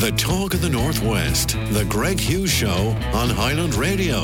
The talk of the Northwest, the Greg Hughes Show on Highland Radio.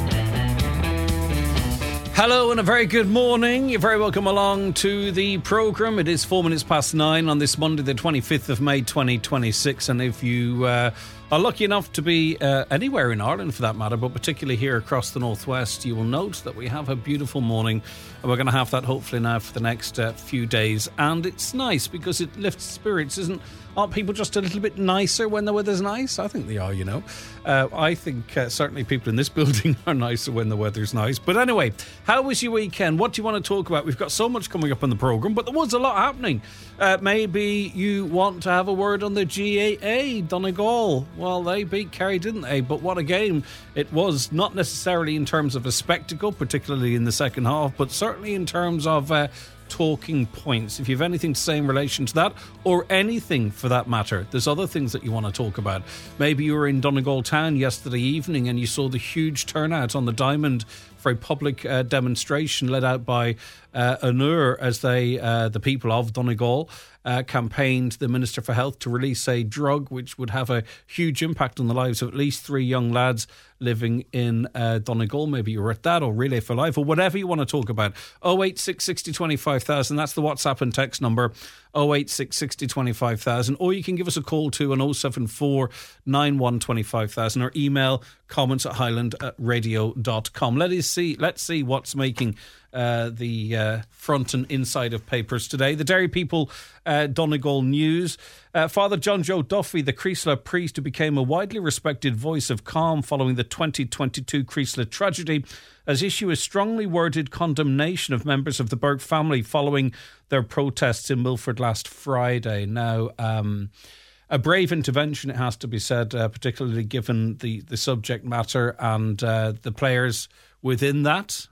Hello and a very good morning. You're very welcome along to the programme. It is 9:04 on this Monday, the 25th of May, 2026. And if you are lucky enough to be anywhere in Ireland for that matter, but particularly here across the Northwest, you will note that we have a beautiful morning. And we're going to have that hopefully now for the next few days. And it's nice because it lifts spirits, aren't people just a little bit nicer when the weather's nice? I think they are, you know. I think certainly people in this building are nicer when the weather's nice. But anyway, how was your weekend? What do you want to talk about? We've got so much coming up on the programme, but there was a lot happening. Maybe you want to have a word on the GAA, Donegal. Well, they beat Kerry, didn't they? But what a game it was, not necessarily in terms of a spectacle, particularly in the second half, but certainly in terms of talking points. If you have anything to say in relation to that, or anything for that matter, there's other things that you want to talk about. Maybe you were in Donegal town yesterday evening and you saw the huge turnout on the Diamond for a public demonstration led out by UNUR as the people of Donegal campaigned the Minister for Health to release a drug which would have a huge impact on the lives of at least 3 young lads living in Donegal. Maybe you were at that, or Relay for Life, or whatever you want to talk about. 086 60 25,000, that's the WhatsApp and text number. 086 60 25,000, or you can give us a call to on 074 91 25,000, or email comments at highlandradio.com. Let's see what's making the front and inside of papers today. The Derry People Donegal News. Father John Joe Duffy, the Creeslough priest who became a widely respected voice of calm following the 2022 Creeslough tragedy, has issued a strongly worded condemnation of members of the Burke family following their protests in Milford last Friday. Now, a brave intervention, it has to be said, particularly given the subject matter and the players within that.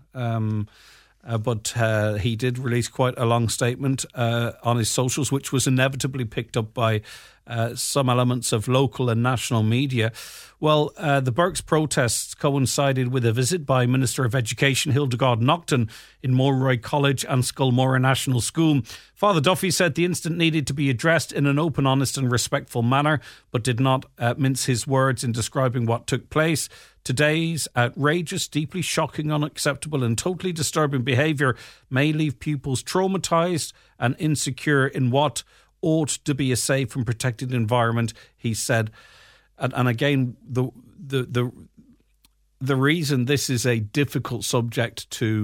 But he did release quite a long statement on his socials, which was inevitably picked up by some elements of local and national media. Well, the Burke's protests coincided with a visit by Minister of Education Hildegard Naughton in Mulroy College and Sculmora National School. Father Duffy said the incident needed to be addressed in an open, honest and respectful manner, but did not mince his words in describing what took place. Today's outrageous, deeply shocking, unacceptable and totally disturbing behaviour may leave pupils traumatised and insecure in what ought to be a safe and protected environment, he said. And again, the reason this is a difficult subject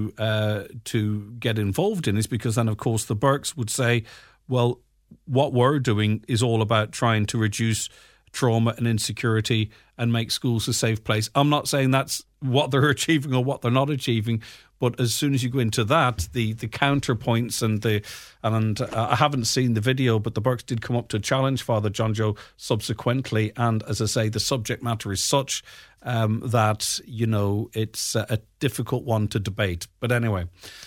to get involved in is because then, of course, the Burkes would say, well, what we're doing is all about trying to reduce trauma and insecurity and make schools a safe place. I'm not saying that's what they're achieving or what they're not achieving, but as soon as you go into that, the counterpoints and I haven't seen the video, but the Burkes did come up to challenge Father John Joe subsequently, and as I say, the subject matter is such that, you know, it's a difficult one to debate. But anyway,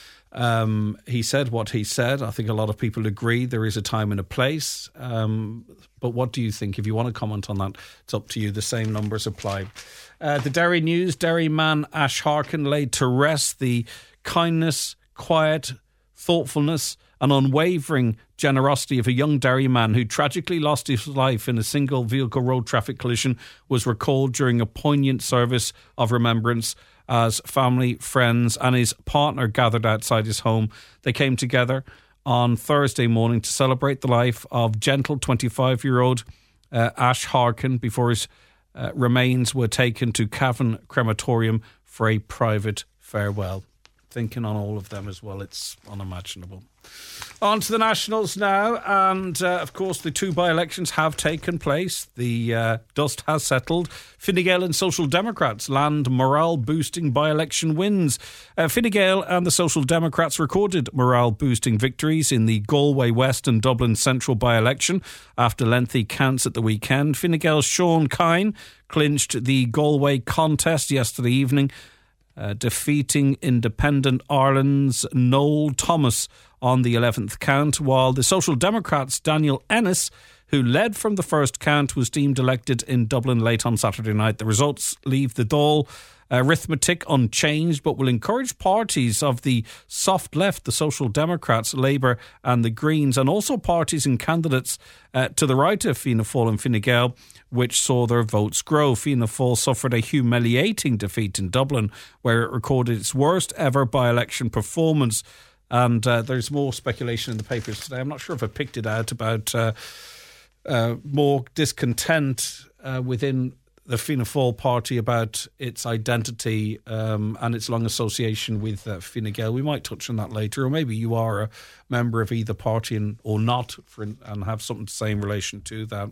he said what he said. I think a lot of people agree there is a time and a place. But what do you think? If you want to comment on that, it's up to you. The same numbers apply. The Derry News, Derry man Ash Harkin laid to rest the kindness, quiet, thoughtfulness and unwavering generosity of a young Derry man who tragically lost his life in a single vehicle road traffic collision was recalled during a poignant service of remembrance as family, friends and his partner gathered outside his home. They came together on Thursday morning to celebrate the life of gentle 25-year-old Ash Harkin before his remains were taken to Cavan Crematorium for a private farewell. Thinking on all of them as well, it's unimaginable. On to the Nationals now, and of course the 2 by-elections have taken place. The dust has settled. Fine Gael and Social Democrats land morale-boosting by-election wins. Fine Gael and the Social Democrats recorded morale-boosting victories in the Galway West and Dublin Central by-election after lengthy counts at the weekend. Fine Gael's Sean Kine clinched the Galway contest yesterday evening, defeating Independent Ireland's Noel Thomas on the 11th count, while the Social Democrats' Daniel Ennis, who led from the first count, was deemed elected in Dublin late on Saturday night. The results leave the Dáil Arithmetic unchanged, but will encourage parties of the soft left, the Social Democrats, Labour and the Greens, and also parties and candidates to the right of Fianna Fáil and Fine Gael, which saw their votes grow. Fianna Fáil suffered a humiliating defeat in Dublin, where it recorded its worst ever by-election performance. And there's more speculation in the papers today. I'm not sure if I picked it out about more discontent within the Fianna Fáil party about its identity and its long association with Fine Gael. We might touch on that later, or maybe you are a member of either party or not and have something to say in relation to that.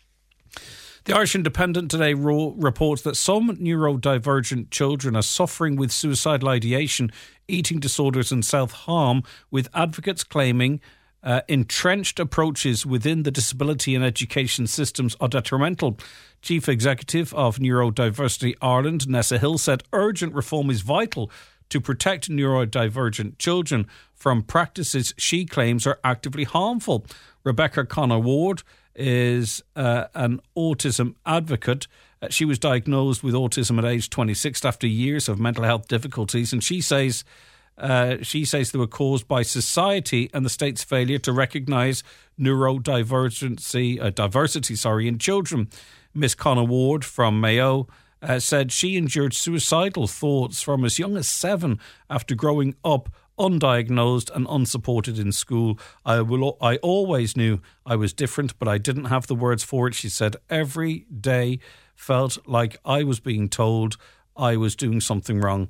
The Irish Independent today reports that some neurodivergent children are suffering with suicidal ideation, eating disorders and self-harm, with advocates claiming entrenched approaches within the disability and education systems are detrimental. Chief Executive of Neurodiversity Ireland, Nessa Hill, said urgent reform is vital to protect neurodivergent children from practices she claims are actively harmful. Rebecca Connor-Ward is an autism advocate. She was diagnosed with autism at age 26 after years of mental health difficulties, and she says they were caused by society and the state's failure to recognise diversity in children. Miss Connor Ward from Mayo said she endured suicidal thoughts from as young as 7 after growing up undiagnosed and unsupported in school. I always knew I was different, but I didn't have the words for it. She said every day felt like I was being told I was doing something wrong.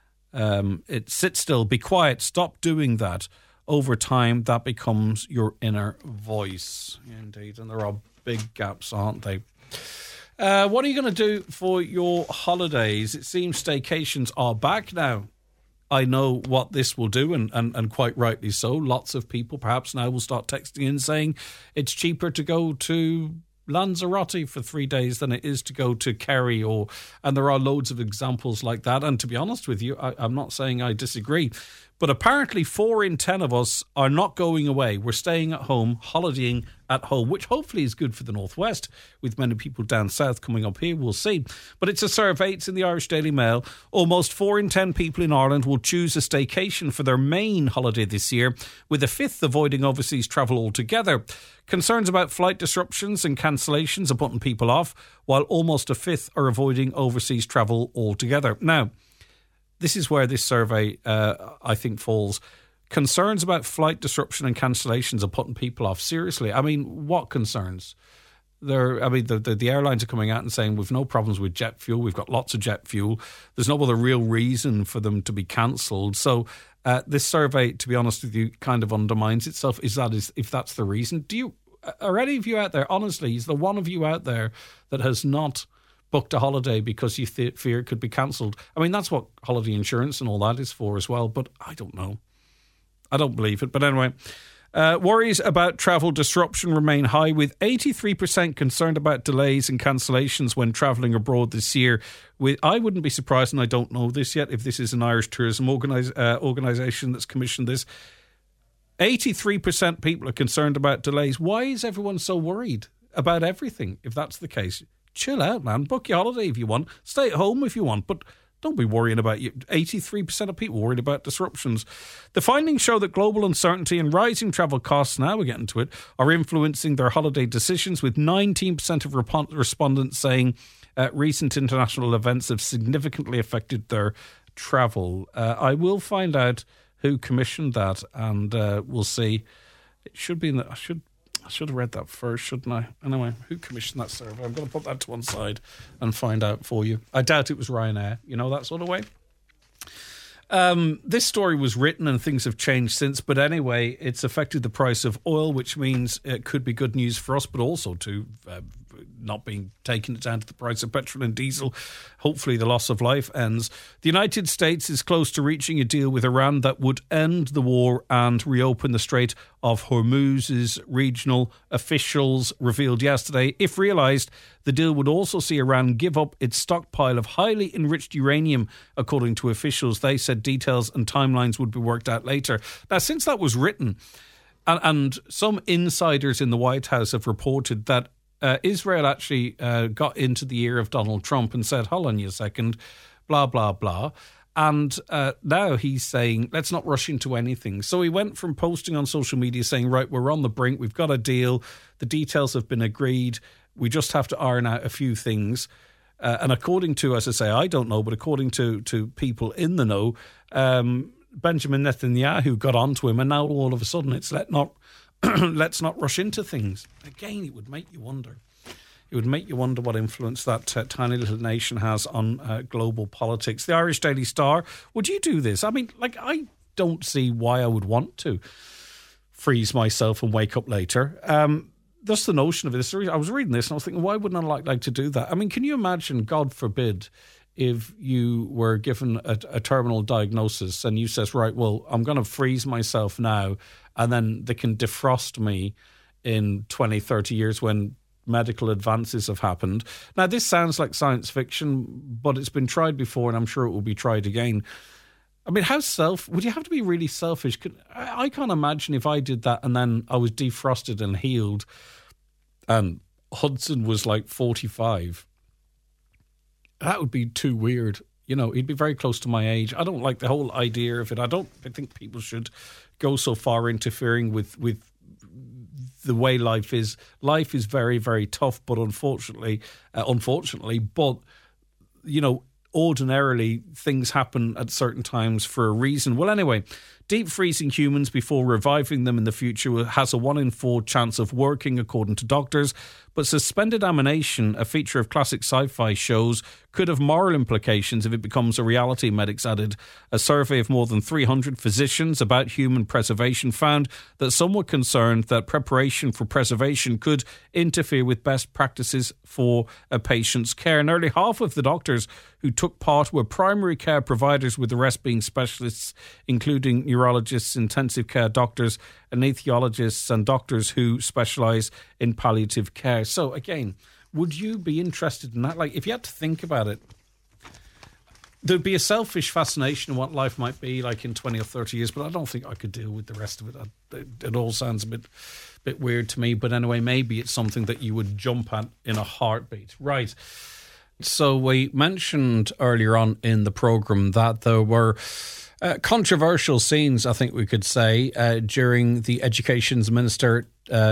Sit still, be quiet, stop doing that. Over time, that becomes your inner voice. Indeed, and there are big gaps, aren't they? What are you going to do for your holidays? It seems staycations are back now. I know what this will do, and quite rightly so. Lots of people perhaps now will start texting in saying it's cheaper to go to Lanzarote for 3 days than it is to go to Kerry, and there are loads of examples like that. And to be honest with you, I'm not saying I disagree, but apparently 4 in 10 of us are not going away. We're staying at home, holidaying at home, which hopefully is good for the Northwest, with many people down south coming up here. We'll see. But it's a survey. It's in the Irish Daily Mail. Almost 4 in 10 people in Ireland will choose a staycation for their main holiday this year, with a fifth avoiding overseas travel altogether. Concerns about flight disruptions and cancellations are putting people off, while almost a fifth are avoiding overseas travel altogether. Now, this is where this survey, I think, falls. Concerns about flight disruption and cancellations are putting people off. Seriously, I mean, what concerns? The airlines are coming out and saying we've no problems with jet fuel. We've got lots of jet fuel. There's no other real reason for them to be cancelled. So this survey, to be honest with you, kind of undermines itself. If that's the reason? Are any of you out there, honestly, is there one of you out there that has not booked a holiday because you fear it could be cancelled? I mean, that's what holiday insurance and all that is for as well, but I don't know. I don't believe it. But anyway, worries about travel disruption remain high, with 83% concerned about delays and cancellations when travelling abroad this year. I wouldn't be surprised, and I don't know this yet, if this is an Irish tourism organisation that's commissioned this. 83% people are concerned about delays. Why is everyone so worried about everything if that's the case? Chill out, man. Book your holiday if you want. Stay at home if you want, but don't be worrying about you. 83% of people worried about disruptions. The findings show that global uncertainty and rising travel costs, now we're getting to it, are influencing their holiday decisions, with 19% of respondents saying recent international events have significantly affected their travel. I will find out who commissioned that, and we'll see. It should be in the... I should have read that first, shouldn't I? Anyway, who commissioned that survey? I'm going to put that to one side and find out for you. I doubt it was Ryanair, that sort of way. This story was written and things have changed since, but anyway, it's affected the price of oil, which means it could be good news for us, but also to not being taken down to the price of petrol and diesel. Hopefully the loss of life ends. The United States is close to reaching a deal with Iran that would end the war and reopen the Strait of Hormuz, regional officials revealed yesterday. If realised, the deal would also see Iran give up its stockpile of highly enriched uranium, according to officials. They said details and timelines would be worked out later. Now, since that was written, and some insiders in the White House have reported that Israel actually got into the ear of Donald Trump and said, hold on a second, blah, blah, blah. And now he's saying, let's not rush into anything. So he went from posting on social media saying, right, we're on the brink, we've got a deal, the details have been agreed, we just have to iron out a few things. And according to, as I say, I don't know, but according to people in the know, Benjamin Netanyahu got onto him, and now all of a sudden it's let's not rush into things. Again, it would make you wonder. It would make you wonder what influence that tiny little nation has on global politics. The Irish Daily Star, would you do this? I mean, I don't see why I would want to freeze myself and wake up later. That's the notion of this. I was reading this and I was thinking, why wouldn't I like to do that? I mean, can you imagine, God forbid, if you were given a terminal diagnosis and you says, right, well, I'm going to freeze myself now and then they can defrost me in 20, 30 years when medical advances have happened. Now, this sounds like science fiction, but it's been tried before and I'm sure it will be tried again. I mean, would you have to be really selfish? I can't imagine if I did that and then I was defrosted and healed and Hudson was like 45. That would be too weird. You know, he'd be very close to my age. I don't like the whole idea of it. I think people should go so far interfering with the way life is. Life is very, very tough, but unfortunately, but, you know, ordinarily things happen at certain times for a reason. Well, anyway, deep freezing humans before reviving them in the future has a 1 in 4 chance of working, according to doctors. But suspended animation, a feature of classic sci-fi shows, could have moral implications if it becomes a reality, medics added. A survey of more than 300 physicians about human preservation found that some were concerned that preparation for preservation could interfere with best practices for a patient's care. Nearly half of the doctors who took part were primary care providers, with the rest being specialists, including neurologists, intensive care doctors, anesthesiologists and doctors who specialise in palliative care. So again, would you be interested in that? Like, if you had to think about it, there'd be a selfish fascination in what life might be like in 20 or 30 years, but I don't think I could deal with the rest of it. It all sounds a bit weird to me. But anyway, maybe it's something that you would jump at in a heartbeat. Right. So we mentioned earlier on in the programme that there were controversial scenes, I think we could say, during the Education Minister's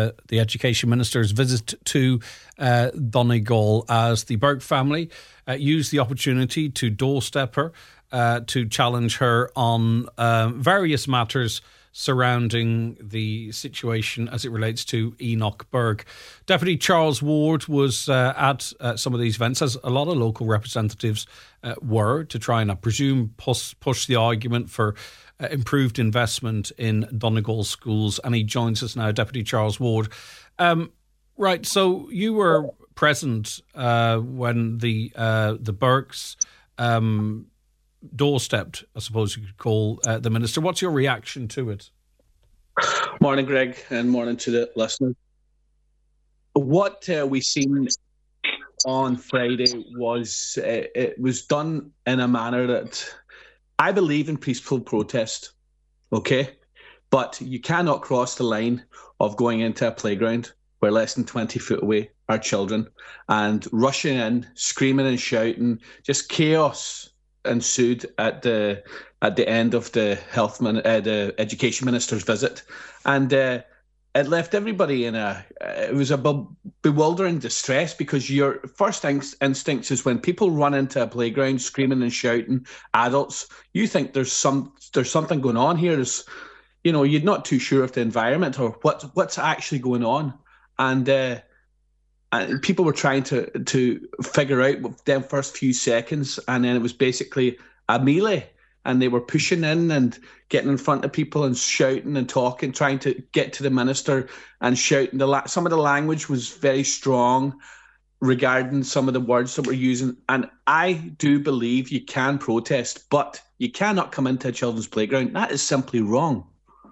visit to Donegal, as the Burke family used the opportunity to doorstep her, to challenge her on various matters surrounding the situation as it relates to Enoch Burke. Deputy Charles Ward was at some of these events, as a lot of local representatives were, to try and, I presume, push the argument for improved investment in Donegal schools. And he joins us now, Deputy Charles Ward. Right, so you were present when the Burkes doorstepped, I suppose you could call, the minister. What's your reaction to it? Morning, Greg, and morning to the listeners. What we seen on Friday was it was done in a manner that I believe in peaceful protest, okay? But you cannot cross the line of going into a playground where less than 20 foot away are children and rushing in, screaming and shouting, just chaos ensued at the end of the the education minister's visit, and it left everybody in it was a bewildering distress, because your first instinct is when people run into a playground screaming and shouting, adults, you think there's something going on here. You're not too sure of the environment or what's actually going on, and people were trying to figure out them first few seconds, and then it was basically a melee, and they were pushing in and getting in front of people and shouting and talking, trying to get to the minister and shouting. Some of the language was very strong regarding some of the words that we're using, and I do believe you can protest, but you cannot come into a children's playground. That is simply wrong.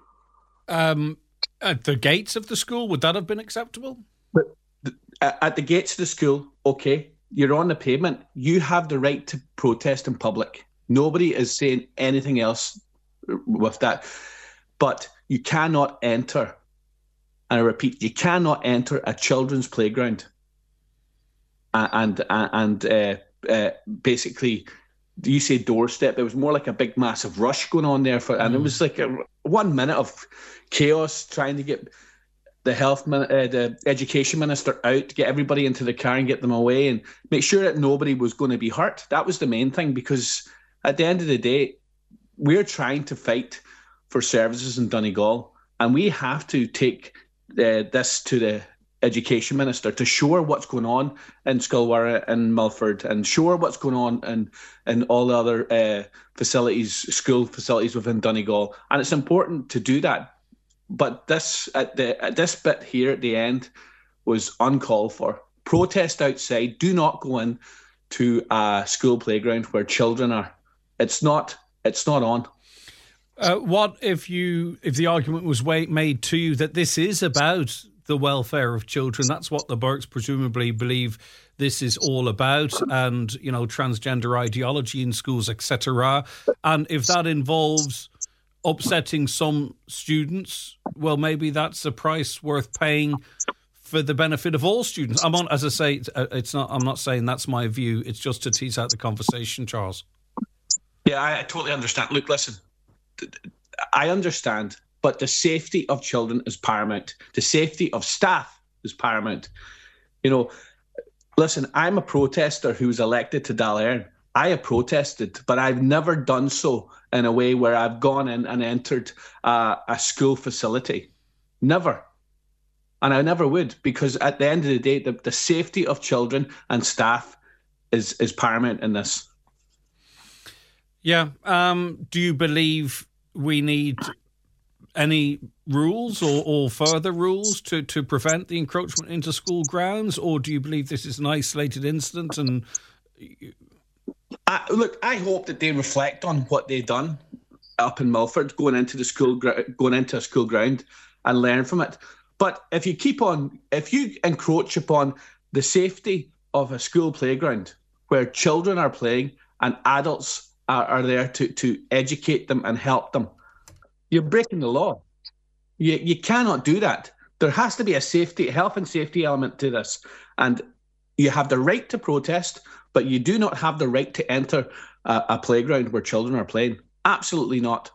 At the gates of the school, would that have been acceptable? At the gates of the school, okay, you're on the pavement. You have the right to protest in public. Nobody is saying anything else with that. But you cannot enter, and I repeat, you cannot enter a children's playground and basically you say doorstep. It was more like a big, massive rush going on there, and it was like 1 minute of chaos trying to get the education minister out, to get everybody into the car and get them away, and make sure that nobody was going to be hurt. That was the main thing, because at the end of the day, we're trying to fight for services in Donegal, and we have to take this to the education minister to show her what's going on in Scolwara and Milford, and show her what's going on in all the other school facilities within Donegal. And it's important to do that. But this bit here at the end was uncalled for. Protest outside. Do not go in to a school playground where children are. It's not on. What if the argument was made to you that this is about the welfare of children? That's what the Burkes presumably believe this is all about, and transgender ideology in schools, etc. And if that involves upsetting some students, well, maybe that's a price worth paying for the benefit of all students. As I say, I'm not saying that's my view. It's just to tease out the conversation, Charles. Yeah, I totally understand. Look, listen, I understand, but the safety of children is paramount. The safety of staff is paramount. Listen, I'm a protester who was elected to Dáil I have protested, but I've never done so in a way where I've gone in and entered a school facility. Never. And I never would, because at the end of the day, the safety of children and staff is paramount in this. Yeah. Do you believe we need any rules or further rules to prevent the encroachment into school grounds, or do you believe this is an isolated incident? And look, I hope that they reflect on what they've done up in Milford, going into a school ground, and learn from it. But if you encroach upon the safety of a school playground where children are playing and adults are there to educate them and help them, you're breaking the law. You cannot do that. There has to be a health and safety element to this. And you have the right to protest, but you do not have the right to enter a playground where children are playing. Absolutely not.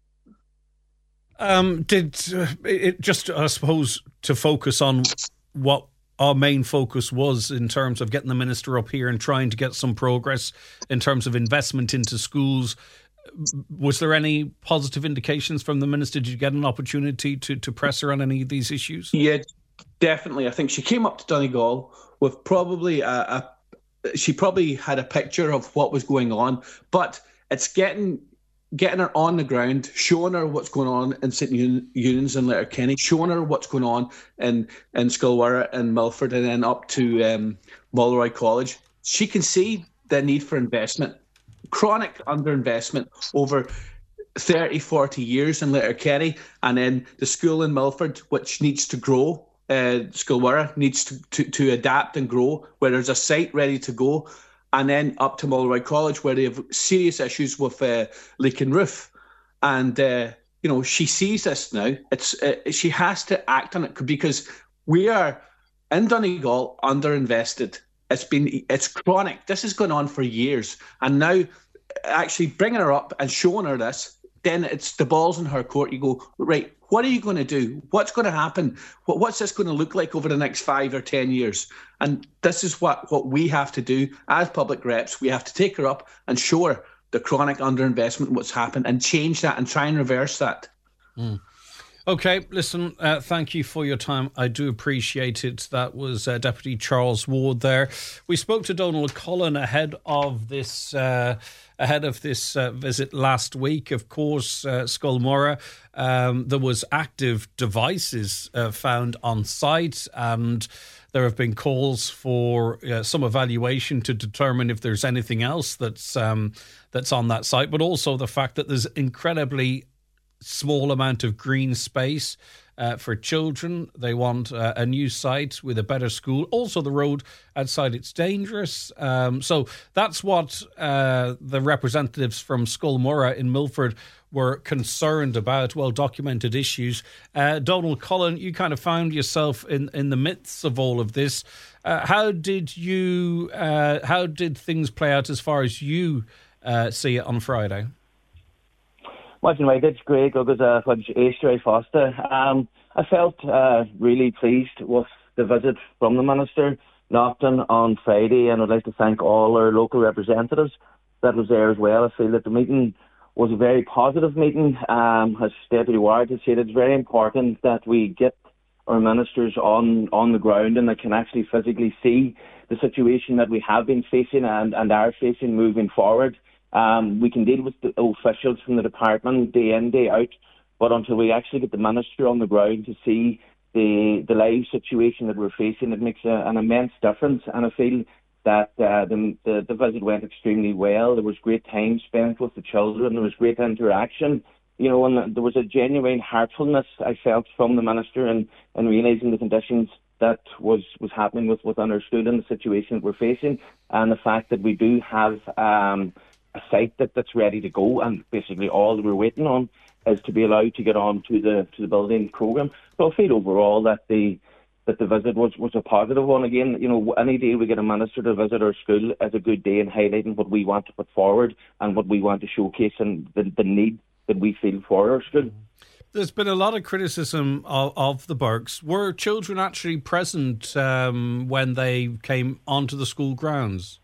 I suppose, to focus on what our main focus was in terms of getting the minister up here and trying to get some progress in terms of investment into schools, was there any positive indications from the minister? Did you get an opportunity to press her on any of these issues? Yeah, definitely. I think she came up to Donegal with probably she probably had a picture of what was going on, but it's getting her on the ground, showing her what's going on in St. Eunan's and Letterkenny, showing her what's going on in Scolwara and Milford, and then up to Mulroy College. She can see the need for investment, chronic underinvestment over 30, 40 years in Letterkenny, and then the school in Milford, which needs to grow. Scolwara needs to adapt and grow, where there's a site ready to go, and then up to Mulroy College, where they have serious issues with leaking roof. And she sees this now. She has to act on it, because we are in Donegal underinvested. It's chronic. This has gone on for years, and now actually bringing her up and showing her this, then it's the ball's in her court. You go, right, what are you going to do? What's going to happen? What's this going to look like over the next 5 or 10 years? And this is what we have to do as public reps. We have to take her up and show her the chronic underinvestment, what's happened, and change that and try and reverse that. Mm. Okay, listen, thank you for your time. I do appreciate it. That was Deputy Charles Ward there. We spoke to Donald Cullen ahead of this visit last week. Of course, Scolmora, there was active devices found on site, and there have been calls for some evaluation to determine if there's anything else that's on that site, but also the fact that there's incredibly small amount of green space for children. They want a new site with a better school. Also, the road outside, it's dangerous. So that's what the representatives from Scolmora in Milford were concerned about, well-documented issues. Donald Cullen, you kind of found yourself in the midst of all of this. How did things play out as far as you see it on Friday? Imagine right, it's Greg agus Éistrí Fosta. I felt really pleased with the visit from the Minister Lofton on Friday, and I'd like to thank all our local representatives that was there as well. I feel that the meeting was a very positive meeting. As Deputy Ward has said, it's very important that we get our ministers on the ground and that can actually physically see the situation that we have been facing and are facing moving forward. We can deal with the officials from the department day in, day out, but until we actually get the minister on the ground to see the live situation that we're facing, it makes an immense difference. And I feel that the visit went extremely well. There was great time spent with the children. There was great interaction. And there was a genuine heartfulness I felt from the minister in realising the conditions that was happening within our school and the situation that we're facing, and the fact that we do have a site that's ready to go, and basically all that we're waiting on is to be allowed to get on to the building programme. So I feel overall that the visit was a positive one. Again, any day we get a minister to visit our school is a good day in highlighting what we want to put forward and what we want to showcase and the need that we feel for our school. There's been a lot of criticism of the Burkes. Were children actually present when they came onto the school grounds?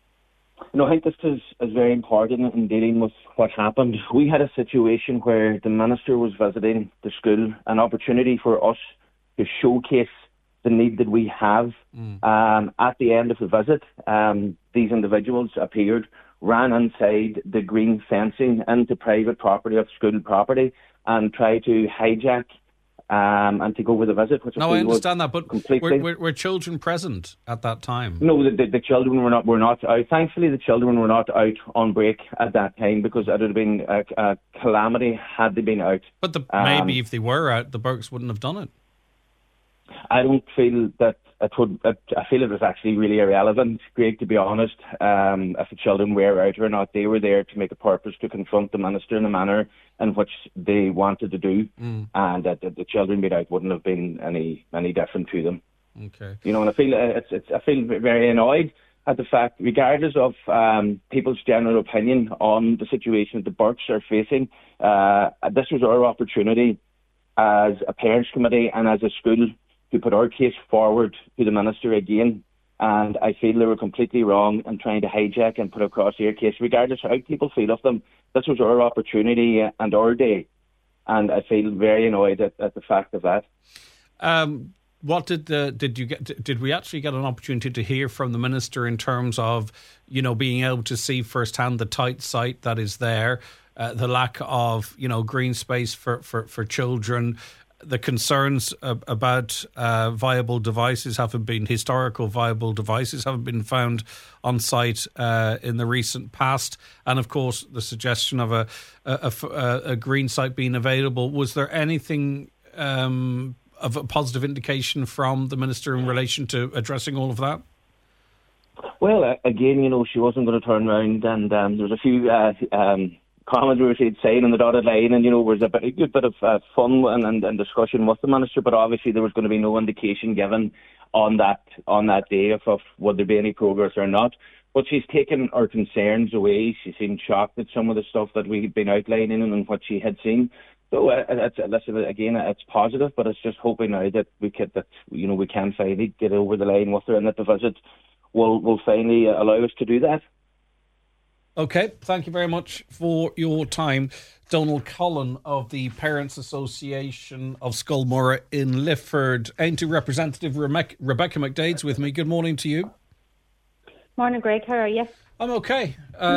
I think this is very important in dealing with what happened. We had a situation where the minister was visiting the school, an opportunity for us to showcase the need that we have. At the end of the visit, these individuals appeared, ran inside the green fencing into private property of school property and tried to hijack and take over the visit. Which I understand that, but were children present at that time? No, the children were not out. Thankfully, the children were not out on break at that time, because it would have been a calamity had they been out. But maybe if they were out, the Burkes wouldn't have done it. I don't feel that it would. I feel it was actually really irrelevant, Greg, to be honest. If the children were out or not, they were there to make a purpose to confront the minister in the manner in which they wanted to do, and that the children being out wouldn't have been any different to them. Okay. And I feel I feel very annoyed at the fact, regardless of people's general opinion on the situation that the Burkes are facing, this was our opportunity as a parents' committee and as a school to put our case forward to the minister again. And I feel they were completely wrong in trying to hijack and put across their case, regardless of how people feel of them. This was our opportunity and our day. And I feel very annoyed at the fact of that. What did we actually get an opportunity to hear from the minister in terms of, being able to see firsthand the tight site that is there, the lack of, green space for children, the concerns about viable devices historical viable devices haven't been found on site in the recent past, and of course the suggestion of a green site being available. Was there anything of a positive indication from the minister in relation to addressing all of that? Well, again, she wasn't going to turn around, and there was a few comments we were saying on the dotted line, and there was a good bit of fun and discussion with the minister, but obviously there was going to be no indication given on that day of would there be any progress or not. But she's taken our concerns away. She seemed shocked at some of the stuff that we had been outlining and what she had seen. So it's positive, but it's just hoping now that we can finally get over the line with her, and that the visit will finally allow us to do that. Okay, thank you very much for your time. Donald Cullen of the Parents Association of Scullmurra in Lifford. Ainty Representative Rebecca McDade's with me. Good morning to you. Morning, Greg. How are you? I'm okay.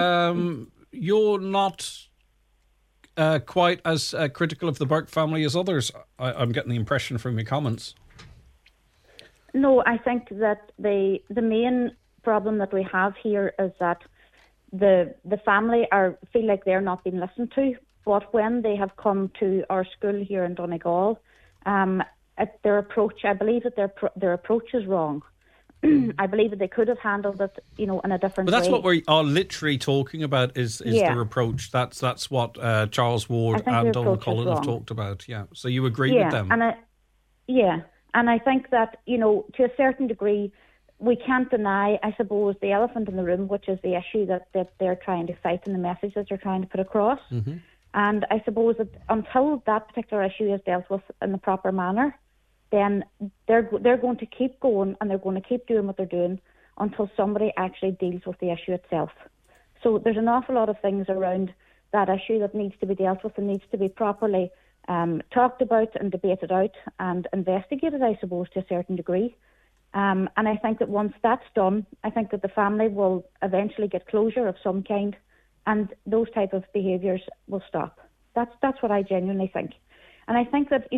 You're not quite as critical of the Burke family as others. I'm getting the impression from your comments. No, I think that the main problem that we have here is that the family feel like they're not being listened to. But when they have come to our school here in Donegal, their approach, I believe that their approach is wrong. I believe that they could have handled it, in a different way. But that's what we are literally talking about is their approach. That's what Charles Ward and Donald Cullen have talked about. Yeah. So you agree with them? And I think that, to a certain degree, we can't deny, I suppose, the elephant in the room, which is the issue that they're trying to fight and the message that they're trying to put across. Mm-hmm. And I suppose that until that particular issue is dealt with in the proper manner, then they're going to keep going and they're going to keep doing what they're doing until somebody actually deals with the issue itself. So there's an awful lot of things around that issue that needs to be dealt with and needs to be properly talked about and debated out and investigated, I suppose, to a certain degree. And I think that once that's done, I think that the family will eventually get closure of some kind, and those type of behaviours will stop. That's what I genuinely think. And I think that,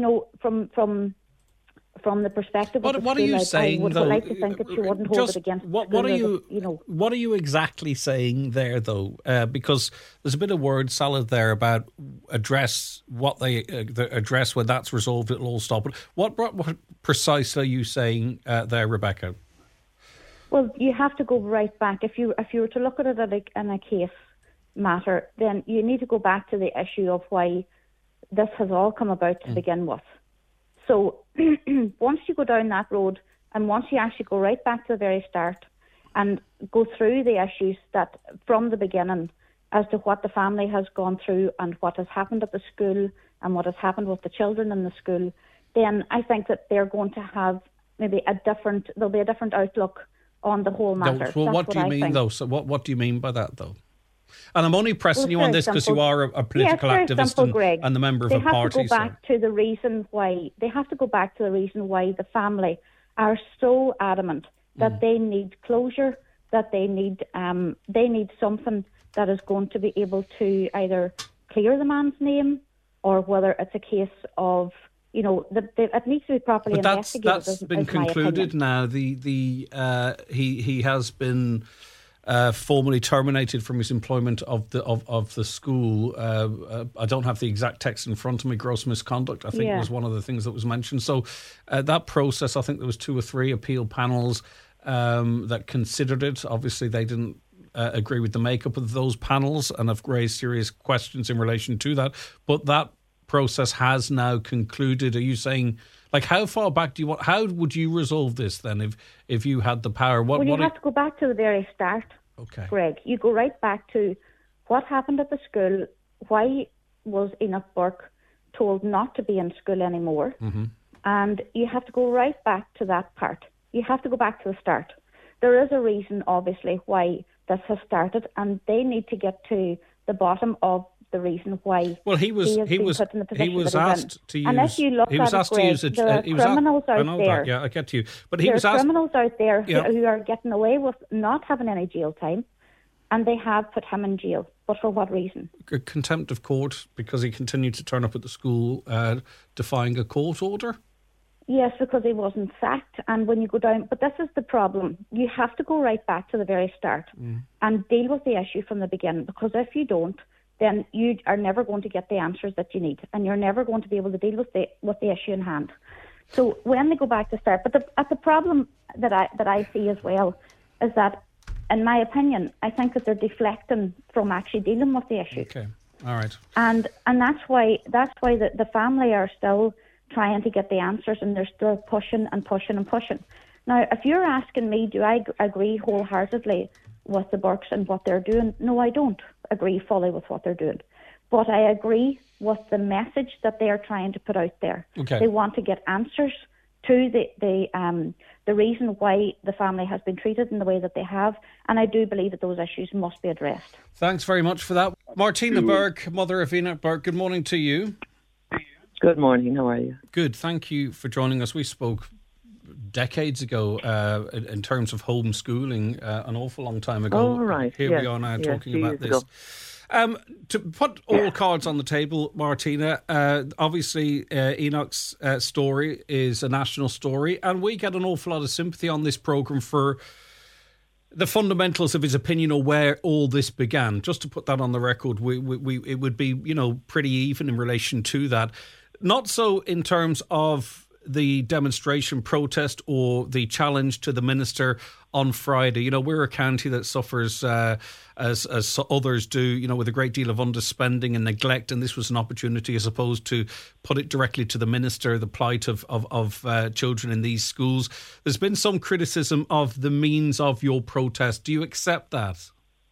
from the perspective of the what are you saying, I would though? like to think that she wouldn't hold it against what are you exactly saying there, though? Because there's a bit of word salad there about address what they address when that's resolved, it'll all stop. What precisely are you saying there, Rebecca? Well, you have to go right back. If you were to look at it in a case matter, then you need to go back to the issue of why this has all come about to begin with. So once you go down that road and once you actually go right back to the very start and go through the issues that from the beginning as to what the family has gone through and what has happened at the school and what has happened with the children in the school, then I think that they're going to have there'll be a different outlook on the whole matter. Well, what do you mean, though? So what do you mean by that, though? And I'm only pressing you on this because you are a political activist and the member of a party. They have to go back to the reason why. They have to go back to the reason why the family are so adamant that they need closure, that they need something that is going to be able to either clear the man's name or whether it's a case of it needs to be properly investigated. That's been concluded now. He has been formally terminated from his employment of the school. I don't have the exact text in front of me. Gross misconduct, I think, was one of the things that was mentioned. So that process, I think there was 2 or 3 appeal panels that considered it. Obviously, they didn't agree with the makeup of those panels and have raised serious questions in relation to that. But that process has now concluded. Are you saying, like, how far back do you want? How would you resolve this then, if you had the power? You have to go back to the very start. Okay, Greg, you go right back to what happened at the school. Why was Enoch Burke told not to be in school anymore? Mm-hmm. And you have to go right back to that part. You have to go back to the start. There is a reason, obviously, why this has started, and they need to get to the bottom of the reason why. Well, he was asked to use. And if you look at it, Greg, there are criminals out there. Yeah, I get to you. But there are criminals out there who are getting away with not having any jail time, and they have put him in jail. But for what reason? Contempt of court, because he continued to turn up at the school defying a court order. Yes, because he wasn't sacked. And when you go down, but this is the problem. You have to go right back to the very start and deal with the issue from the beginning. Because if you don't, then you are never going to get the answers that you need, and you're never going to be able to deal with the issue in hand. So when they go back to start, but the problem that I see as well is that, in my opinion, I think that they're deflecting from actually dealing with the issue. Okay, all right. And that's why the family are still trying to get the answers, and they're still pushing and pushing and pushing. Now, if you're asking me, do I agree wholeheartedly with the Burkes and what they're doing? No, I don't agree fully with what they're doing. But I agree with the message that they are trying to put out there. Okay. They want to get answers to the reason why the family has been treated in the way that they have, and I do believe that those issues must be addressed. Thanks very much for that. Martina Burke, mother of Enoch Burke, good morning to you. Good morning, how are you? Good, thank you for joining us. We spoke decades ago in terms of homeschooling, an awful long time ago. Oh, right. Here we are now talking about this. To put all cards on the table, Martina, obviously Enoch's story is a national story, and we get an awful lot of sympathy on this programme for the fundamentals of his opinion or where all this began. Just to put that on the record, it would be, pretty even in relation to that. Not so in terms of the demonstration, protest, or the challenge to the minister on Friday? You know, we're a county that suffers, as others do, you know, with a great deal of underspending and neglect, and this was an opportunity, I suppose, to put it directly to the minister, the plight of children in these schools. There's been some criticism of the means of your protest. Do you accept that?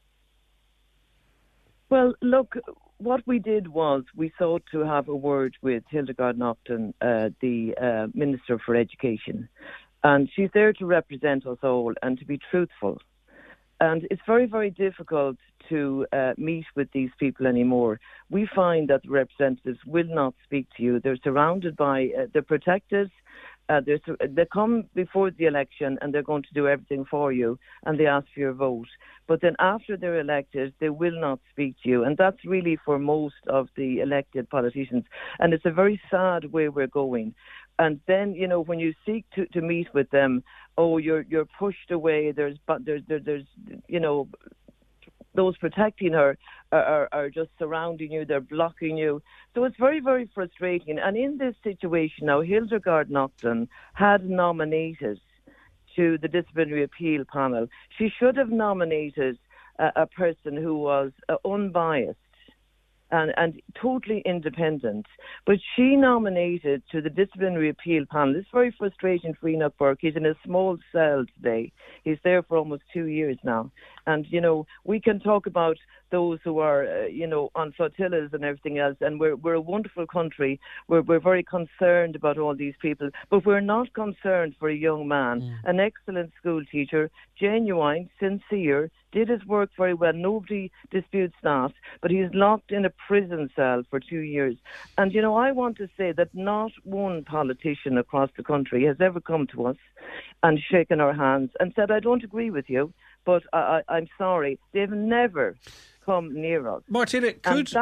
Well, look, what we did was we sought to have a word with Hildegard Naughton, the Minister for Education. And she's there to represent us all and to be truthful. And it's very, very difficult to meet with these people anymore. We find that the representatives will not speak to you. They're surrounded by, they're protected. They come before the election and they're going to do everything for you and they ask for your vote. But then after they're elected, they will not speak to you. And that's really for most of the elected politicians. And it's a very sad way we're going. And then, you know, when you seek to meet with them, you're pushed away. There's you know, those protecting her are just surrounding you. They're blocking you. So it's very, very frustrating. And in this situation now, Hildegard Naughton had nominated to the disciplinary appeal panel. She should have nominated a person who was unbiased and totally independent. But she nominated to the disciplinary appeal panel. It's very frustrating for Enoch Burke. He's in a small cell today. He's there for almost 2 years now. And, you know, we can talk about those who are, you know, on flotillas and everything else. And we're a wonderful country. We're very concerned about all these people. But we're not concerned for a young man, an excellent school teacher, genuine, sincere, did his work very well. Nobody disputes that. But he's locked in a prison cell for 2 years. And, you know, I want to say that not one politician across the country has ever come to us and shaken our hands and said, I don't agree with you, but I'm sorry. They've never come near us. Martina, could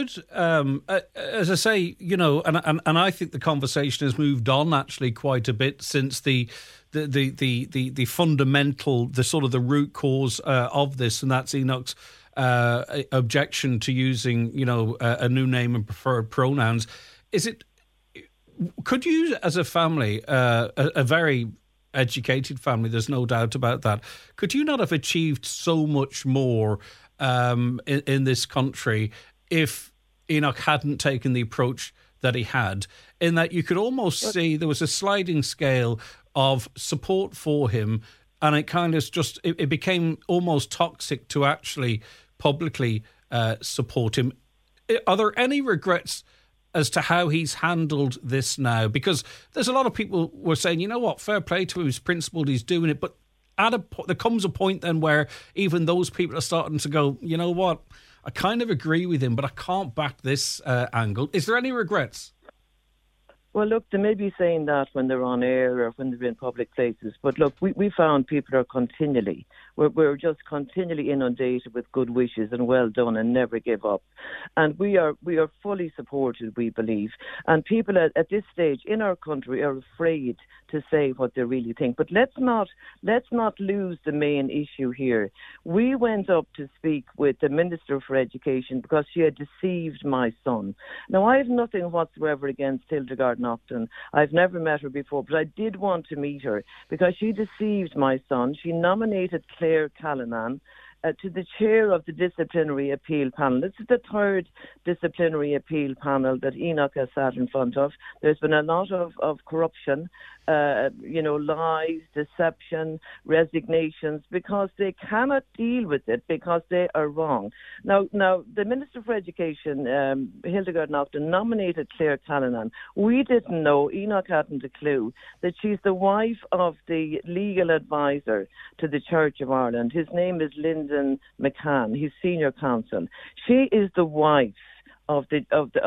as I say, you know, and I think the conversation has moved on actually quite a bit since the fundamental, the sort of the root cause of this, and that's Enoch's objection to using, you know, a new name and preferred pronouns. Could you, as a family, a very educated family, there's no doubt about that, could you not have achieved so much more in this country if Enoch hadn't taken the approach that he had, in that you could almost see there was a sliding scale of support for him, and it kind of just, it became almost toxic to actually publicly support him. Are there any regrets as to how he's handled this now? Because there's a lot of people were saying, you know what, fair play to him, he's principled, he's doing it, but there comes a point then where even those people are starting to go, you know what, I kind of agree with him, but I can't back this angle. Is there any regrets? Well, look, they may be saying that when they're on air or when they're in public places. But look, we found people are continually, we're just continually inundated with good wishes and well done and never give up. And we are fully supported, we believe. And people at this stage in our country are afraid to say what they really think. But let's not lose the main issue here. We went up to speak with the Minister for Education because she had deceived my son. Now, I have nothing whatsoever against Hildegard Naughton. I've never met her before, but I did want to meet her because she deceived my son. She nominated Claire Callanan to the chair of the disciplinary appeal panel. This is the third disciplinary appeal panel that Enoch has sat in front of. There's been a lot of corruption, lies, deception, resignations, because they cannot deal with it because they are wrong. Now the Minister for Education, Hildegard Naughton, nominated Claire Callanan. We didn't know, Enoch hadn't a clue, that she's the wife of the legal advisor to the Church of Ireland. His name is Lyndon McCann. He's senior counsel. She is the wife of this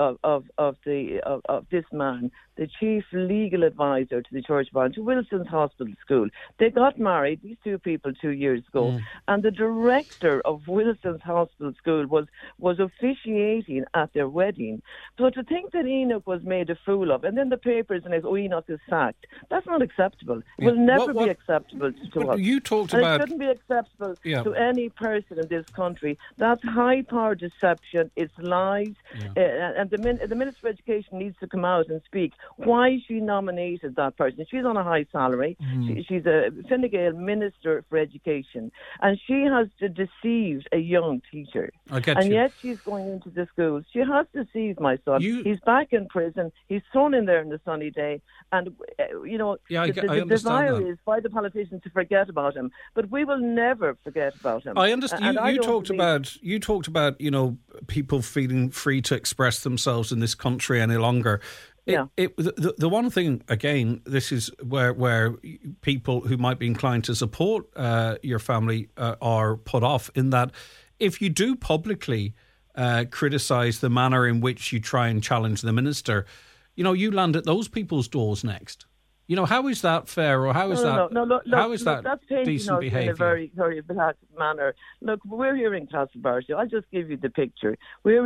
man, the chief legal advisor to the Church of Ireland, to Wilson's Hospital School. They got married, these two people, 2 years ago, and the director of Wilson's Hospital School was officiating at their wedding. So to think that Enoch was made a fool of, and then the papers and Enoch is sacked, that's not acceptable. It will never be acceptable to us. You talked and about... it shouldn't be acceptable to any person in this country. That's high-power deception. It's lies. And the Minister of Education needs to come out and speak why she nominated that person. She's on a high salary. She's a Fine Gael Minister for Education, and she has deceived a young teacher. Yet she's going into the schools. She has deceived my son. He's back in prison. He's thrown in there in the sunny day, and the desire is by the politicians to forget about him, but we will never forget about him. I understand. You talked about people feeling free to express themselves in this country any longer. The one thing, again, this is where people who might be inclined to support your family are put off, in that if you do publicly criticise the manner in which you try and challenge the minister, you land at those people's doors next. How is that fair, or how is that decent behaviour? In a very, very black manner. Look, we're here in Castlebarty. I'll just give you the picture. We're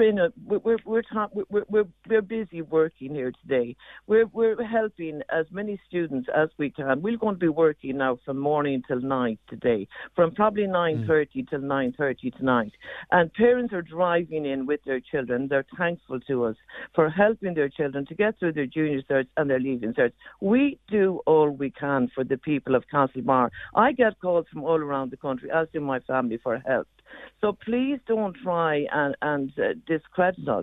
busy working here today. We're helping as many students as we can. We're going to be working now from morning till night today, from probably 9:30 till 9:30 tonight. And parents are driving in with their children. They're thankful to us for helping their children to get through their junior certs and their leaving certs. We do all we can for the people of Castlebar. I get calls from all around the country, as do my family, for help. So please don't try and discredit us.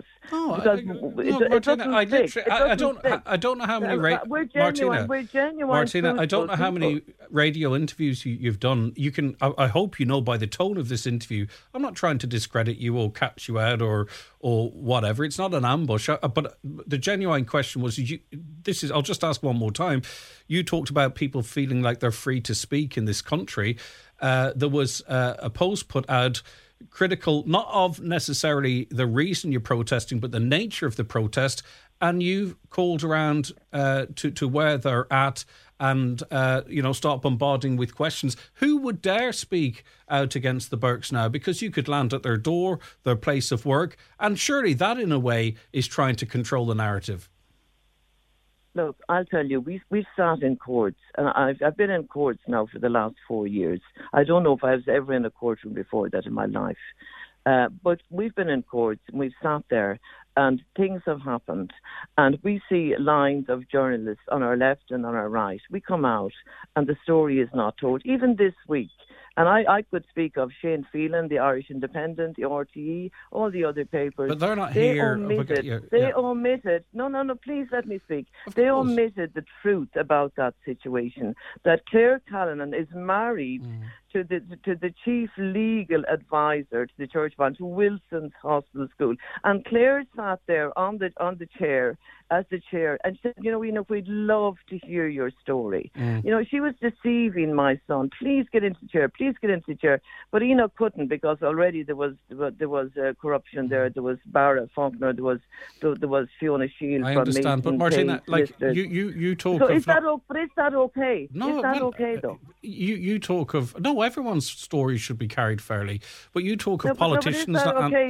I don't know how many we're genuine. Martina, I don't know how many radio interviews you've done. I hope you know by the tone of this interview, I'm not trying to discredit you or catch you out or whatever. It's not an ambush. But the genuine question was, I'll just ask one more time. You talked about people feeling like they're free to speak in this country. There was a post put out critical, not of necessarily the reason you're protesting, but the nature of the protest. And you called around to where they're at and, start bombarding with questions. Who would dare speak out against the Burkes now? Because you could land at their door, their place of work. And surely that, in a way, is trying to control the narrative. Look, I'll tell you, we've sat in courts, and I've been in courts now for the last 4 years. I don't know if I was ever in a courtroom before that in my life. But we've been in courts, and we've sat there, and things have happened. And we see lines of journalists on our left and on our right. We come out, and the story is not told. Even this week, and I could speak of Shane Phelan, the Irish Independent, the RTE, all the other papers. But they're not here. They omitted. No, please let me speak. They omitted the truth about that situation, that Claire Callanan is married to the chief legal advisor to the Church of Ireland, to Wilson's Hospital School. And Claire sat there on the chair, as the chair, and said, we'd love to hear your story. She was deceiving my son. Please get into the chair. But Enoch couldn't, because already there was corruption there. There was Barra Faulkner. There was Fiona Shield. I understand, but Martina, you talk. So is that okay? No, is that okay though? You talk of everyone's story should be carried fairly, but you talk of politicians. But is that okay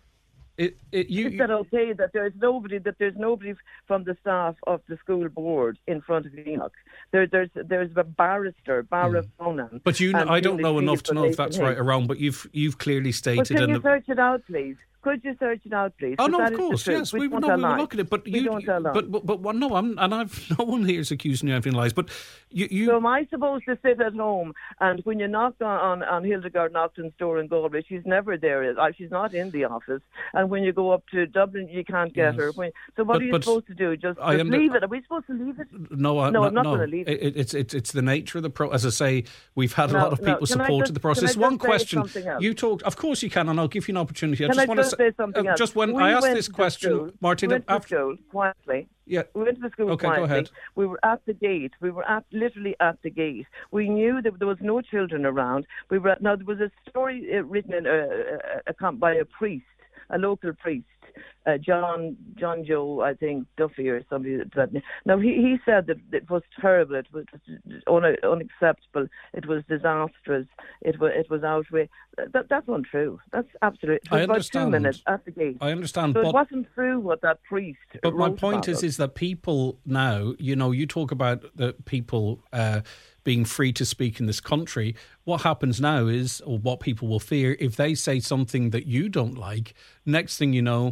is that okay that there's nobody from the staff of the school board in front of Enoch? There's a barrister, Barra Fonan. But I don't know enough to know if that's right or wrong. But you've clearly stated. But can you search it out, please? Could you search it out, please? Oh no, of course, yes. We will look at it, but you don't tell lies. But no, I've no one here is accusing you of anything lies. But you. So am I supposed to sit at home and when you knock on Hildegard Naughton's door in Galway, she's never there. She's not in the office. And when you go up to Dublin, you can't get her. So what are you supposed to do? Just leave it? Are we supposed to leave it? No, I'm not going to leave it. It's the nature of the process. As I say, we've had a lot of people supported the process. One question. You talked. Of course you can, and I'll give you an opportunity. I just want to say something else. Just when I asked this question, Martina, we went to school quietly. Yeah. We went to the school quietly. Go ahead. We were at the gate. We were literally at the gate. We knew that there was no children around. There was a story written by a priest, a local priest, John Joe, I think, Duffy or somebody. Now, he said that it was terrible. It was unacceptable. It was disastrous. It was outrage. That's untrue. That's absolutely. It was about 2 minutes at the gate. I understand. So it wasn't true what that priest But wrote my point is that people now, you talk about the people being free to speak in this country. What happens now is, or what people will fear, if they say something that you don't like, next thing you know,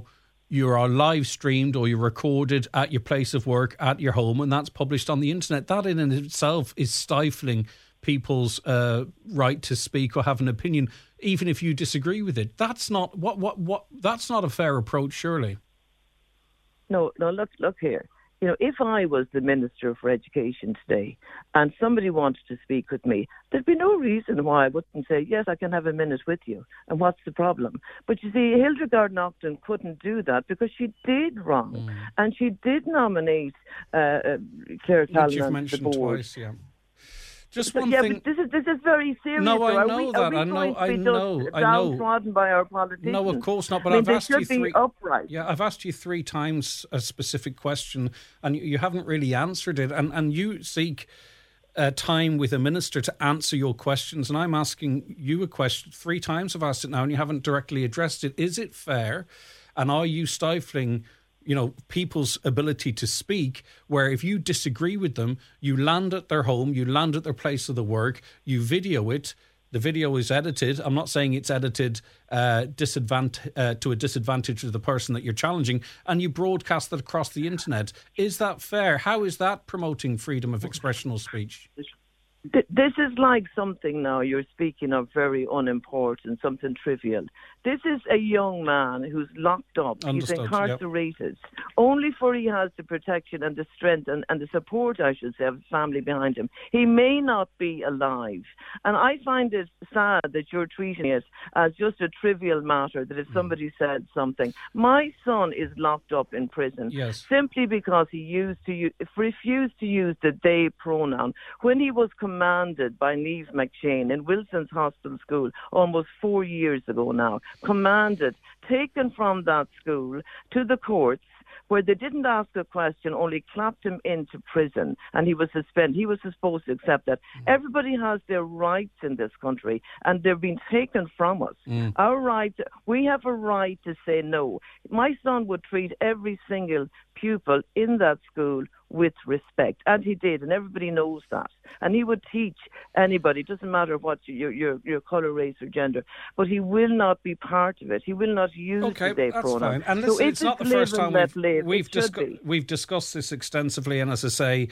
you are live streamed or you're recorded at your place of work, at your home, and that's published on the internet. That in itself is stifling people's right to speak or have an opinion, even if you disagree with it. That's not that's not a fair approach, surely. No, look here. You know, if I was the Minister for Education today and somebody wanted to speak with me, there'd be no reason why I wouldn't say, yes, I can have a minute with you. And what's the problem? But you see, Hildegard Naughton couldn't do that because she did wrong. And she did nominate Claire Callan you've to mentioned the board. Twice, yeah. Just one yeah, thing. But this is very serious. No, I Are know we that. I know. Downtrodden by our politicians. No, of course not. But I mean, I've asked you three. Upright. Yeah, I've asked you 3 times a specific question, and you haven't really answered it. And you seek time with a minister to answer your questions, and I'm asking you a question 3 times. I've asked it now, and you haven't directly addressed it. Is it fair? And are you stifling, you know, people's ability to speak, where if you disagree with them, you land at their home, you land at their place of the work, you video it, the video is edited. I'm not saying it's edited to a disadvantage of the person that you're challenging, and you broadcast it across the internet. Is that fair? How is that promoting freedom of expression or speech? This is like something now you're speaking of very unimportant, something trivial. This is a young man who's locked up. Understood, he's incarcerated. Yep. Only for he has the protection and the strength and the support, I should say, of his family behind him. He may not be alive. And I find it sad that you're treating it as just a trivial matter, that if somebody said something. My son is locked up in prison simply because he refused to use the they pronoun. When he was commanded by Niamh McShane in Wilson's Hospital School almost 4 years ago now, taken from that school to the courts, where they didn't ask a question, only clapped him into prison, and he was suspended. He was supposed to accept that. Everybody has their rights in this country, and they're being taken from us. Our right, we have a right to say no. My son would treat every single pupil in that school with respect, and he did, and everybody knows that. And he would teach anybody, it doesn't matter what your colour, race or gender, but he will not be part of it. He will not use the they pronoun. Fine. And listen, so it's not the first time we've discussed this extensively, and as I say,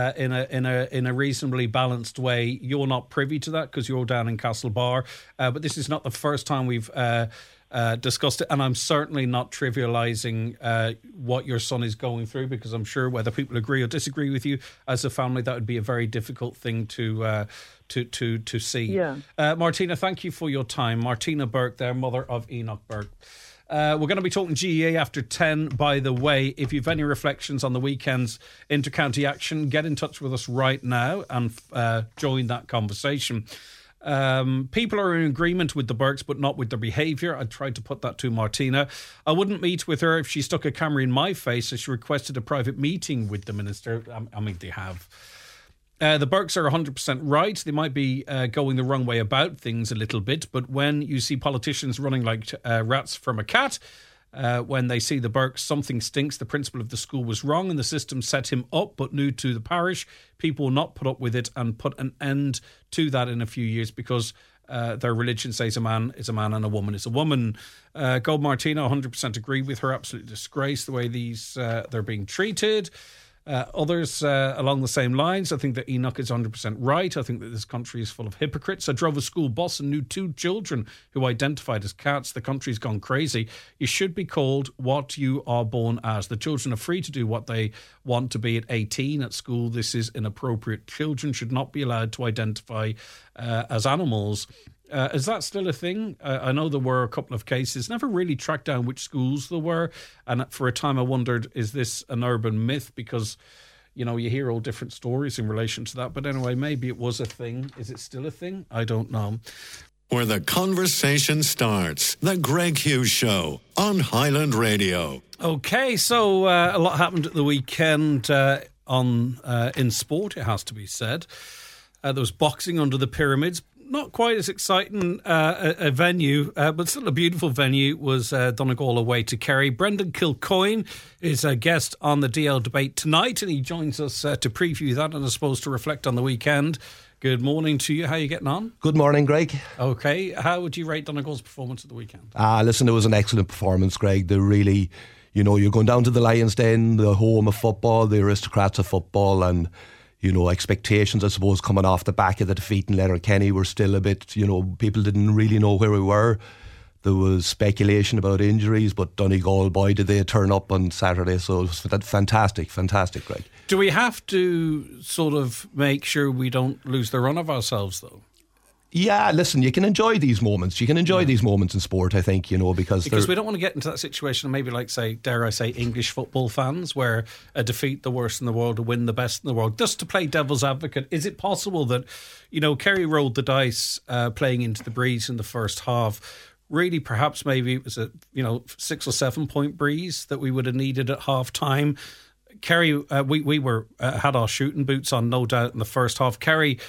in a reasonably balanced way. You're not privy to that because you're down in Castlebar, but this is not the first time we've discussed it, and I'm certainly not trivialising what your son is going through, because I'm sure whether people agree or disagree with you as a family, that would be a very difficult thing to see. Yeah. Martina, thank you for your time. Martina Burke there, mother of Enoch Burke. We're going to be talking GEA after 10, by the way. If you've any reflections on the weekend's inter-county action, get in touch with us right now and join that conversation. People are in agreement with the Burkes, but not with their behaviour. I tried to put that to Martina. I wouldn't meet with her if she stuck a camera in my face as she requested a private meeting with the minister. I mean, they have. The Burkes are 100% right. They might be going the wrong way about things a little bit, but when you see politicians running like rats from a cat, when they see the Burkes, something stinks. The principal of the school was wrong and the system set him up, but new to the parish. People will not put up with it and put an end to that in a few years, because their religion says a man is a man and a woman is a woman. Gold Martina, 100% agree with her. Absolute disgrace the way these they're being treated. Others along the same lines. I think that Enoch is 100% right. I think that this country is full of hypocrites. I drove a school bus and knew 2 children who identified as cats. The country's gone crazy. You should be called what you are born as. The children are free to do what they want to be at 18 at school. This is inappropriate. Children should not be allowed to identify as animals. Is that still a thing? I know there were a couple of cases. Never really tracked down which schools there were. And for a time I wondered, is this an urban myth? Because, you know, you hear all different stories in relation to that. But anyway, maybe it was a thing. Is it still a thing? I don't know. Where the conversation starts. The Greg Hughes Show on Highland Radio. Okay, so a lot happened at the weekend in sport, it has to be said. There was boxing under the pyramids. Not quite as exciting a venue, but still a beautiful venue, was Donegal away to Kerry. Brendan Kilcoyne is a guest on the DL debate tonight, and he joins us to preview that and I suppose to reflect on the weekend. Good morning to you. How are you getting on? Good morning, Greg. Okay. How would you rate Donegal's performance at the weekend? Listen, it was an excellent performance, Greg. They really you know, you're going down to the Lions Den, the home of football, the aristocrats of football, and, you know, expectations, I suppose, coming off the back of the defeat in Letterkenny were still a bit, you know, people didn't really know where we were. There was speculation about injuries, but Donegal, boy, did they turn up on Saturday. So it was fantastic, Greg. Do we have to sort of make sure we don't lose the run of ourselves, though? Yeah, listen, you can enjoy these moments. You can enjoy these moments in sport, I think, you know, because we don't want to get into that situation, maybe like, say, dare I say, English football fans, where a defeat the worst in the world to win the best in the world. Just to play devil's advocate, is it possible that, you know, Kerry rolled the dice playing into the breeze in the first half? Really, perhaps maybe it was a 6 or 7 point breeze that we would have needed at half time. Kerry, we were had our shooting boots on, no doubt, in the first half. Kerry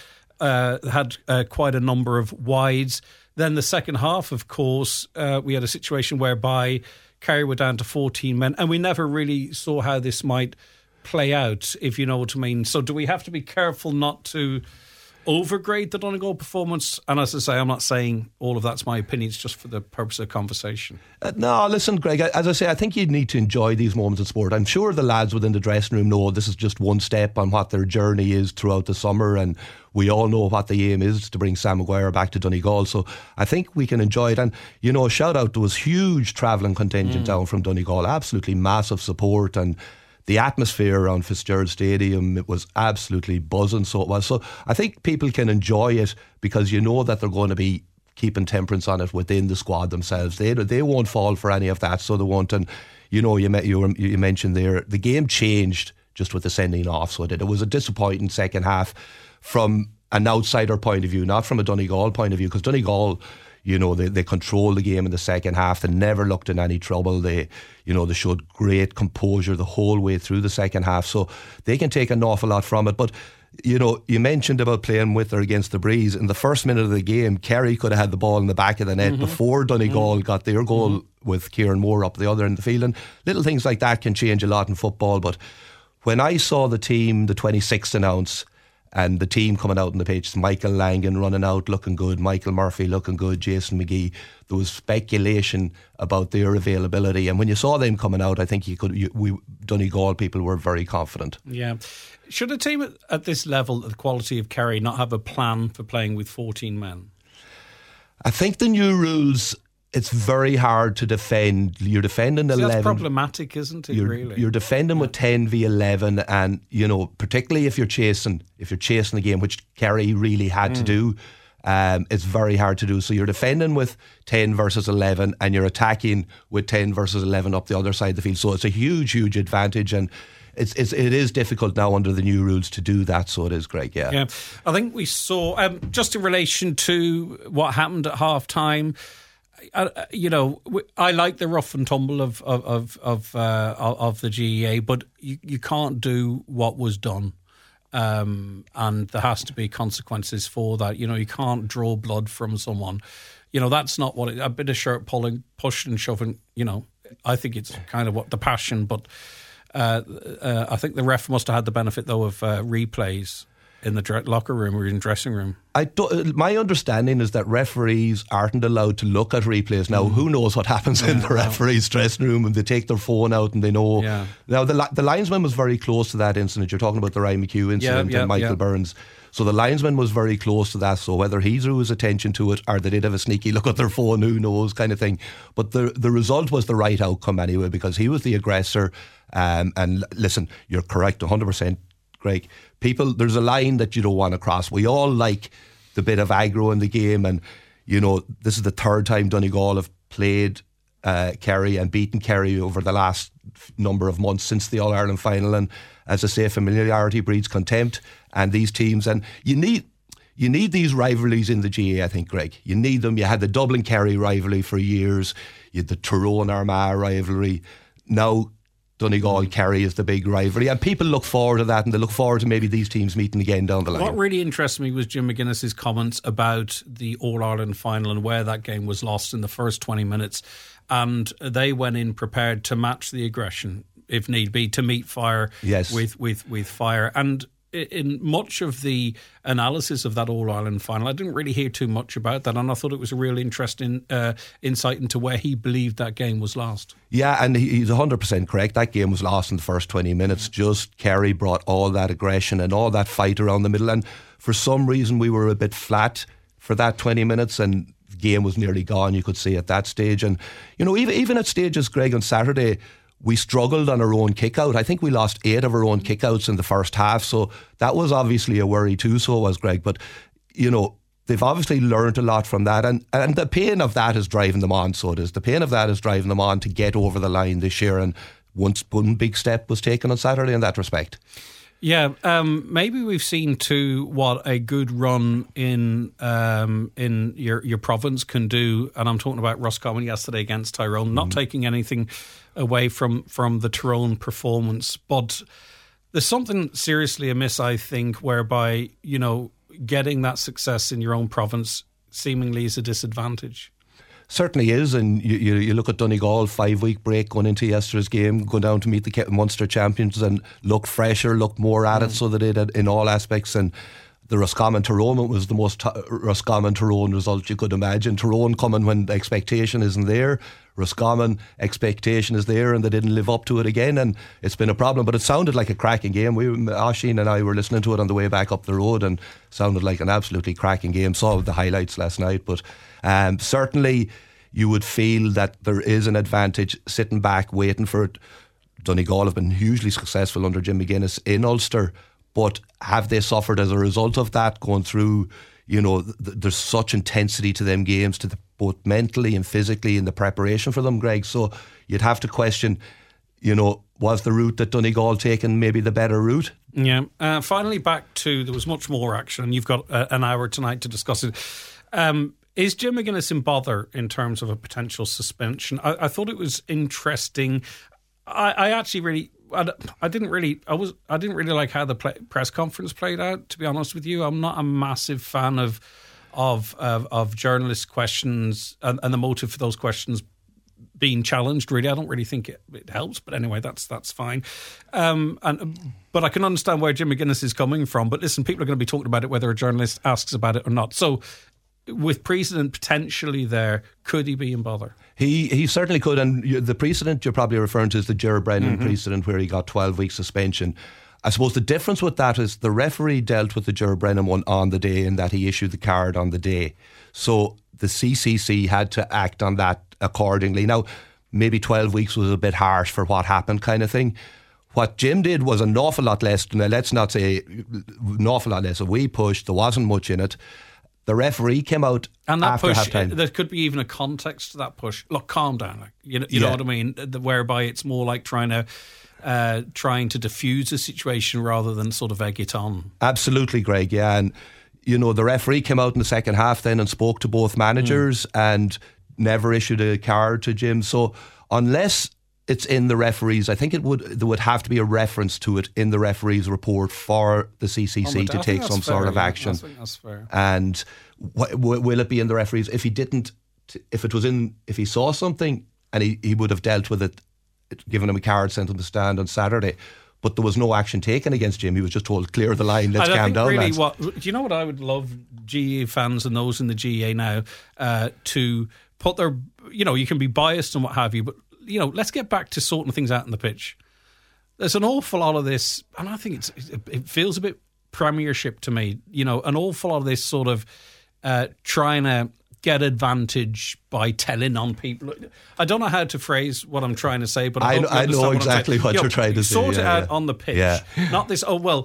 had quite a number of wides. Then the second half, of course, we had a situation whereby Kerry were down to 14 men, and we never really saw how this might play out, if you know what I mean. So do we have to be careful not to overgrade the Donegal performance? And as I say, I'm not saying all of that's my opinion, it's just for the purpose of conversation. No, listen, Greg, as I say, I think you need to enjoy these moments of sport. I'm sure the lads within the dressing room know this is just one step on what their journey is throughout the summer, and we all know what the aim is, to bring Sam Maguire back to Donegal. So I think we can enjoy it. And, you know, shout out, there was huge travelling contingent down from Donegal, absolutely massive support, and the atmosphere around Fitzgerald Stadium, it was absolutely buzzing. So it was. So I think people can enjoy it because you know that they're going to be keeping temperance on it within the squad themselves. They won't fall for any of that, so they won't. And you know, you mentioned there, the game changed just with the sending off. So it was a disappointing second half from an outsider point of view, not from a Donegal point of view, because Donegal, you know, they controlled the game in the second half. They never looked in any trouble. They showed great composure the whole way through the second half. So they can take an awful lot from it. But, you know, you mentioned about playing with or against the breeze. In the first minute of the game, Kerry could have had the ball in the back of the net before Donegal got their goal with Kieran Moore up the other end of the field. And little things like that can change a lot in football. But when I saw the team, the 26th announced, and the team coming out on the pitch, Michael Langan running out looking good, Michael Murphy looking good, Jason McGee, there was speculation about their availability, and when you saw them coming out, I think Donegal people were very confident. Yeah. Should a team at this level, the quality of Kerry, not have a plan for playing with 14 men? I think the new rules, it's very hard to defend. You're defending 11. That's problematic, isn't it, really? You're defending with 10 v 11, and, you know, particularly if you're chasing the game, which Kerry really had to do, it's very hard to do. So you're defending with 10 versus 11, and you're attacking with 10 versus 11 up the other side of the field. So it's a huge, huge advantage, and it is difficult now under the new rules to do that. So it is, Greg. Yeah. I think we saw just in relation to what happened at half time. You know, I like the rough and tumble of the GEA, but you can't do what was done, and there has to be consequences for that. You know, you can't draw blood from someone. You know, that's not what a bit of shirt pulling, pushing and shoving. You know, I think it's kind of what the passion, but I think the ref must have had the benefit though of replays in the locker room or in the dressing room. My understanding is that referees aren't allowed to look at replays. Now, who knows what happens in the referee's dressing room, and they take their phone out and they know. Yeah. Now, the linesman was very close to that incident. You're talking about the Ryan McHugh incident and Michael Burns. So the linesman was very close to that. So whether he drew his attention to it or they did have a sneaky look at their phone, who knows, kind of thing. But the result was the right outcome anyway, because he was the aggressor. And listen, you're correct 100%, Greg. People, there's a line that you don't want to cross. We all like the bit of aggro in the game, and you know, this is the third time Donegal have played Kerry and beaten Kerry over the last number of months since the All-Ireland final, and as I say, familiarity breeds contempt, and these teams, and you need these rivalries in the GAA, I think, Greg. You need them. You had the Dublin-Kerry rivalry for years. You had the Tyrone-Armagh rivalry. Now Donegal-Kerry is the big rivalry, and people look forward to that, and they look forward to maybe these teams meeting again down the line. What really interested me was Jim McGuinness's comments about the All-Ireland final and where that game was lost in the first 20 minutes, and they went in prepared to match the aggression, if need be, to meet fire with fire. And in much of the analysis of that All-Ireland final, I didn't really hear too much about that, and I thought it was a real interesting insight into where he believed that game was lost. Yeah, and he's 100% correct. That game was lost in the first 20 minutes. Just Kerry brought all that aggression and all that fight around the middle, and for some reason we were a bit flat for that 20 minutes, and the game was nearly gone, you could see at that stage. And, you know, even at stages, Greg, on Saturday, we struggled on our own kick-out. I think we lost 8 of our own kick-outs in the first half, so that was obviously a worry too, so was Greg. But, you know, they've obviously learned a lot from that, and the pain of that is driving them on, so it is. The pain of that is driving them on to get over the line this year, and one big step was taken on Saturday in that respect. Yeah, maybe we've seen too what a good run in your province can do, and I'm talking about Roscommon yesterday against Tyrone. Not taking anything away from the Tyrone performance, but there's something seriously amiss, I think, whereby, you know, getting that success in your own province seemingly is a disadvantage. Certainly is, and you look at Donegal, 5-week break going into yesterday's game, going down to meet the Munster champions and look fresher, look more at it, so that they did in all aspects. And the Roscommon-Tyrone was the most Roscommon-Tyrone result you could imagine. Tyrone coming when the expectation isn't there. Roscommon, expectation is there, and they didn't live up to it again, and it's been a problem. But it sounded like a cracking game. Oisín and I were listening to it on the way back up the road, and sounded like an absolutely cracking game. Saw the highlights last night, but certainly you would feel that there is an advantage sitting back waiting for it. Donegal have been hugely successful under Jim McGuinness in Ulster, but have they suffered as a result of that, going through, you know, there's such intensity to them games, both mentally and physically in the preparation for them, Greg. So you'd have to question, you know, was the route that Donegal taken maybe the better route? Yeah. Finally, back to, there was much more action, and you've got an hour tonight to discuss it. Is Jim McGuinness in bother in terms of a potential suspension? I thought it was interesting. I didn't really like how the press conference played out, to be honest with you. I'm not a massive fan of journalist questions and the motive for those questions being challenged, really. I don't really think it helps, but anyway, that's fine. But I can understand where Jim McGuinness is coming from. But listen, people are going to be talking about it whether a journalist asks about it or not. So with precedent potentially there, could he be in bother? He certainly could, and the precedent you're probably referring to is the Ger Brennan precedent, where he got 12 weeks suspension. I suppose the difference with that is the referee dealt with the Ger Brennan one on the day, in that he issued the card on the day. So the CCC had to act on that accordingly. Now, maybe 12 weeks was a bit harsh for what happened, kind of thing. What Jim did was an awful lot less. Now, let's not say an awful lot less. A wee push, there wasn't much in it. The referee came out and that after push, half-time. There could be even a context to that push. Look, calm down. Like, you know what I mean? Whereby it's more like trying to diffuse a situation rather than sort of egg it on. Absolutely, Greg, yeah. And, you know, the referee came out in the second half then and spoke to both managers and never issued a card to Jim. So unless it's in the referees, I think there would have to be a reference to it in the referee's report for the CCC to take some sort of action. I think that's fair. And will it be in the referees? If he saw something and he would have dealt with it, given him a card, sent him to stand on Saturday. But there was no action taken against Jim. He was just told, clear the line, let's calm down. Really, do you know what I would love GAA fans and those in the GAA now to put their, you know, you can be biased and what have you, but, you know, let's get back to sorting things out in the pitch. There's an awful lot of this, and I think it feels a bit Premiership to me, you know, an awful lot of this sort of trying to get advantage by telling on people. I don't know how to phrase what I'm trying to say, but I know exactly what you're trying to say. Sort it out on the pitch. Not this,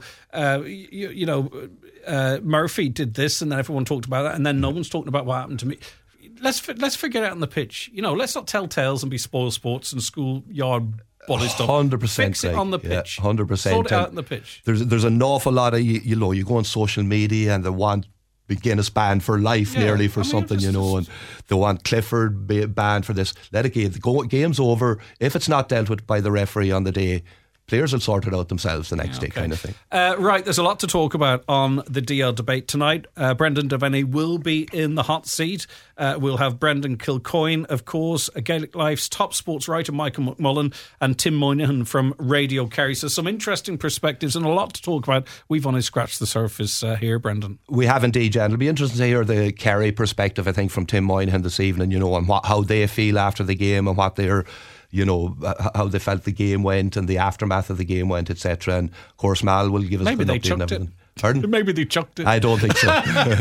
Murphy did this and then everyone talked about that and then no one's talking about what happened to me. Let's figure it out on the pitch. You know, let's not tell tales and be spoil sports and schoolyard bully stuff. 100%. Fix it on the pitch. 100%. Sort it out on the pitch. There's an awful lot of, you go on social media and they want Guinness banned for life, nearly for something, you know, and they want Clifford banned for this. Let it go. The game's over. If it's not dealt with by the referee on the day, players will sort it out themselves the next day, kind of thing. Right, there's a lot to talk about on the DL debate tonight. Brendan Devaney will be in the hot seat. We'll have Brendan Kilcoyne, of course, Gaelic Life's top sports writer Michael McMullen, and Tim Moynihan from Radio Kerry. So some interesting perspectives and a lot to talk about. We've only scratched the surface here, Brendan. We have indeed, Jan. It'll be interesting to hear the Kerry perspective, I think, from Tim Moynihan this evening, you know, and how they feel after the game and what they're, you know, how they felt the game went and the aftermath of the game went, etc. And of course, Mal will give us maybe an they update and chucked everything. it. Pardon? Maybe they chucked it. I don't think so.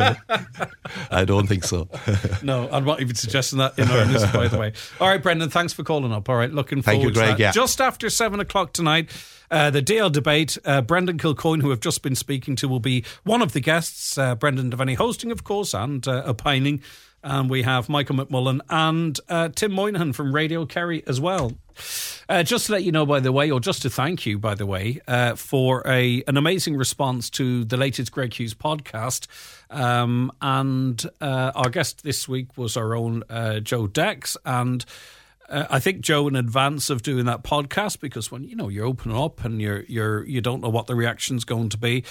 I don't think so. No, I'm not even suggesting that in earnest, by the way. All right, Brendan, thanks for calling up. All right, looking forward Thank you, Greg, to that. yeah. Just after 7 o'clock tonight, the DL debate, Brendan Kilcoyne, who I've just been speaking to, will be one of the guests. Brendan Devaney hosting, of course, and opining. And we have Michael McMullen and Tim Moynihan from Radio Kerry as well. Just to let you know, by the way, or just to thank you, by the way, for an amazing response to the latest Greg Hughes podcast. And our guest this week was our own Joe Dex. And I think, Joe, in advance of doing that podcast, because when you're opening up and you don't know what the reaction's going to be,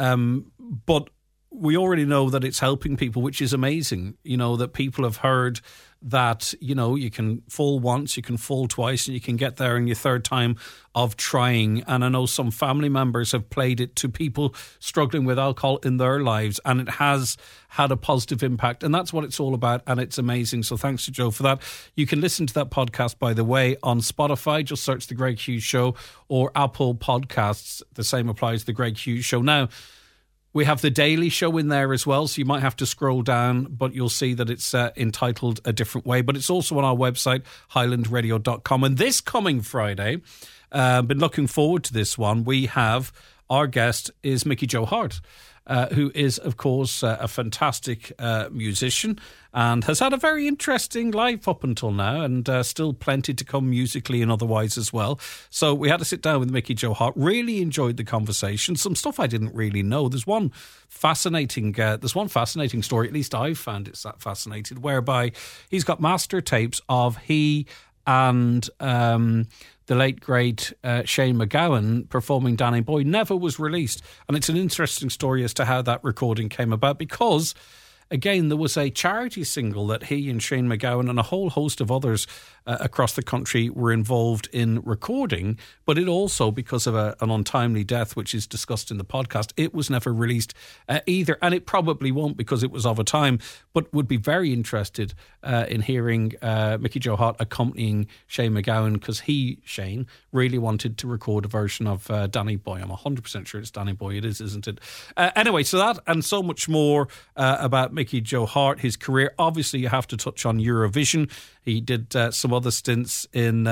but we already know that it's helping people, which is amazing. You know, that people have heard that, you know, you can fall once, you can fall twice, and you can get there in your third time of trying. And I know some family members have played it to people struggling with alcohol in their lives, and it has had a positive impact. And that's what it's all about, and it's amazing. So thanks to Joe for that. You can listen to that podcast, by the way, on Spotify. Just search The Greg Hughes Show, or Apple Podcasts. The same applies to The Greg Hughes Show. Now, we have the Daily Show in there as well, so you might have to scroll down, but you'll see that it's entitled a different way. But it's also on our website, highlandradio.com. And this coming Friday, been looking forward to this one, we have, our guest is Mickey Joe Hart, who is, of course, a fantastic musician and has had a very interesting life up until now, and still plenty to come musically and otherwise as well. So we had to sit down with Mickey Joe Hart. Really enjoyed the conversation. Some stuff I didn't really know. There's one fascinating story, at least I found it fascinating, whereby he's got master tapes of he and the late, great Shane MacGowan performing Danny Boy. Never was released. And it's an interesting story as to how that recording came about, because, again, there was a charity single that he and Shane MacGowan and a whole host of others across the country were involved in recording, but it also, because of an untimely death, which is discussed in the podcast, it was never released either, and it probably won't because it was of a time, but would be very interested in hearing Mickey Joe Hart accompanying Shane MacGowan, because Shane, really wanted to record a version of Danny Boy. I'm 100% sure it's Danny Boy. It is, isn't it? Anyway, so that and so much more about Mickey Joe Hart, his career. Obviously, you have to touch on Eurovision. He did some other stints in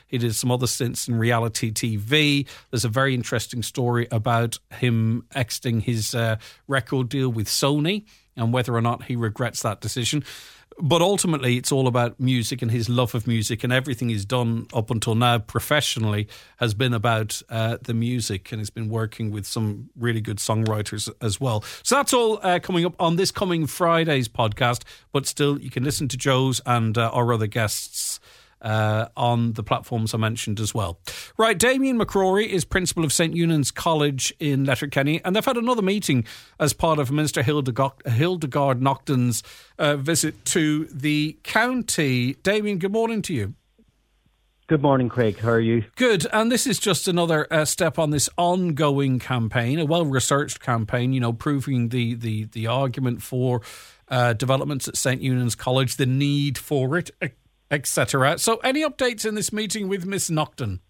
reality TV. There's a very interesting story about him exiting his record deal with Sony and whether or not he regrets that decision. But ultimately, it's all about music and his love of music, and everything he's done up until now professionally has been about the music, and he's been working with some really good songwriters as well. So that's all coming up on this coming Friday's podcast, but still, you can listen to Joe's and our other guests on the platforms I mentioned as well. Right, Damien McCrory is principal of St Eunan's College in Letterkenny, and they've had another meeting as part of Minister Hildegard Naughton's visit to the county. Damien, good morning to you. Good morning, Craig. How are you? Good. And this is just another step on this ongoing campaign, a well-researched campaign, you know, proving the argument for developments at St Eunan's College, the need for it, etc. So any updates in this meeting with Miss Naughton?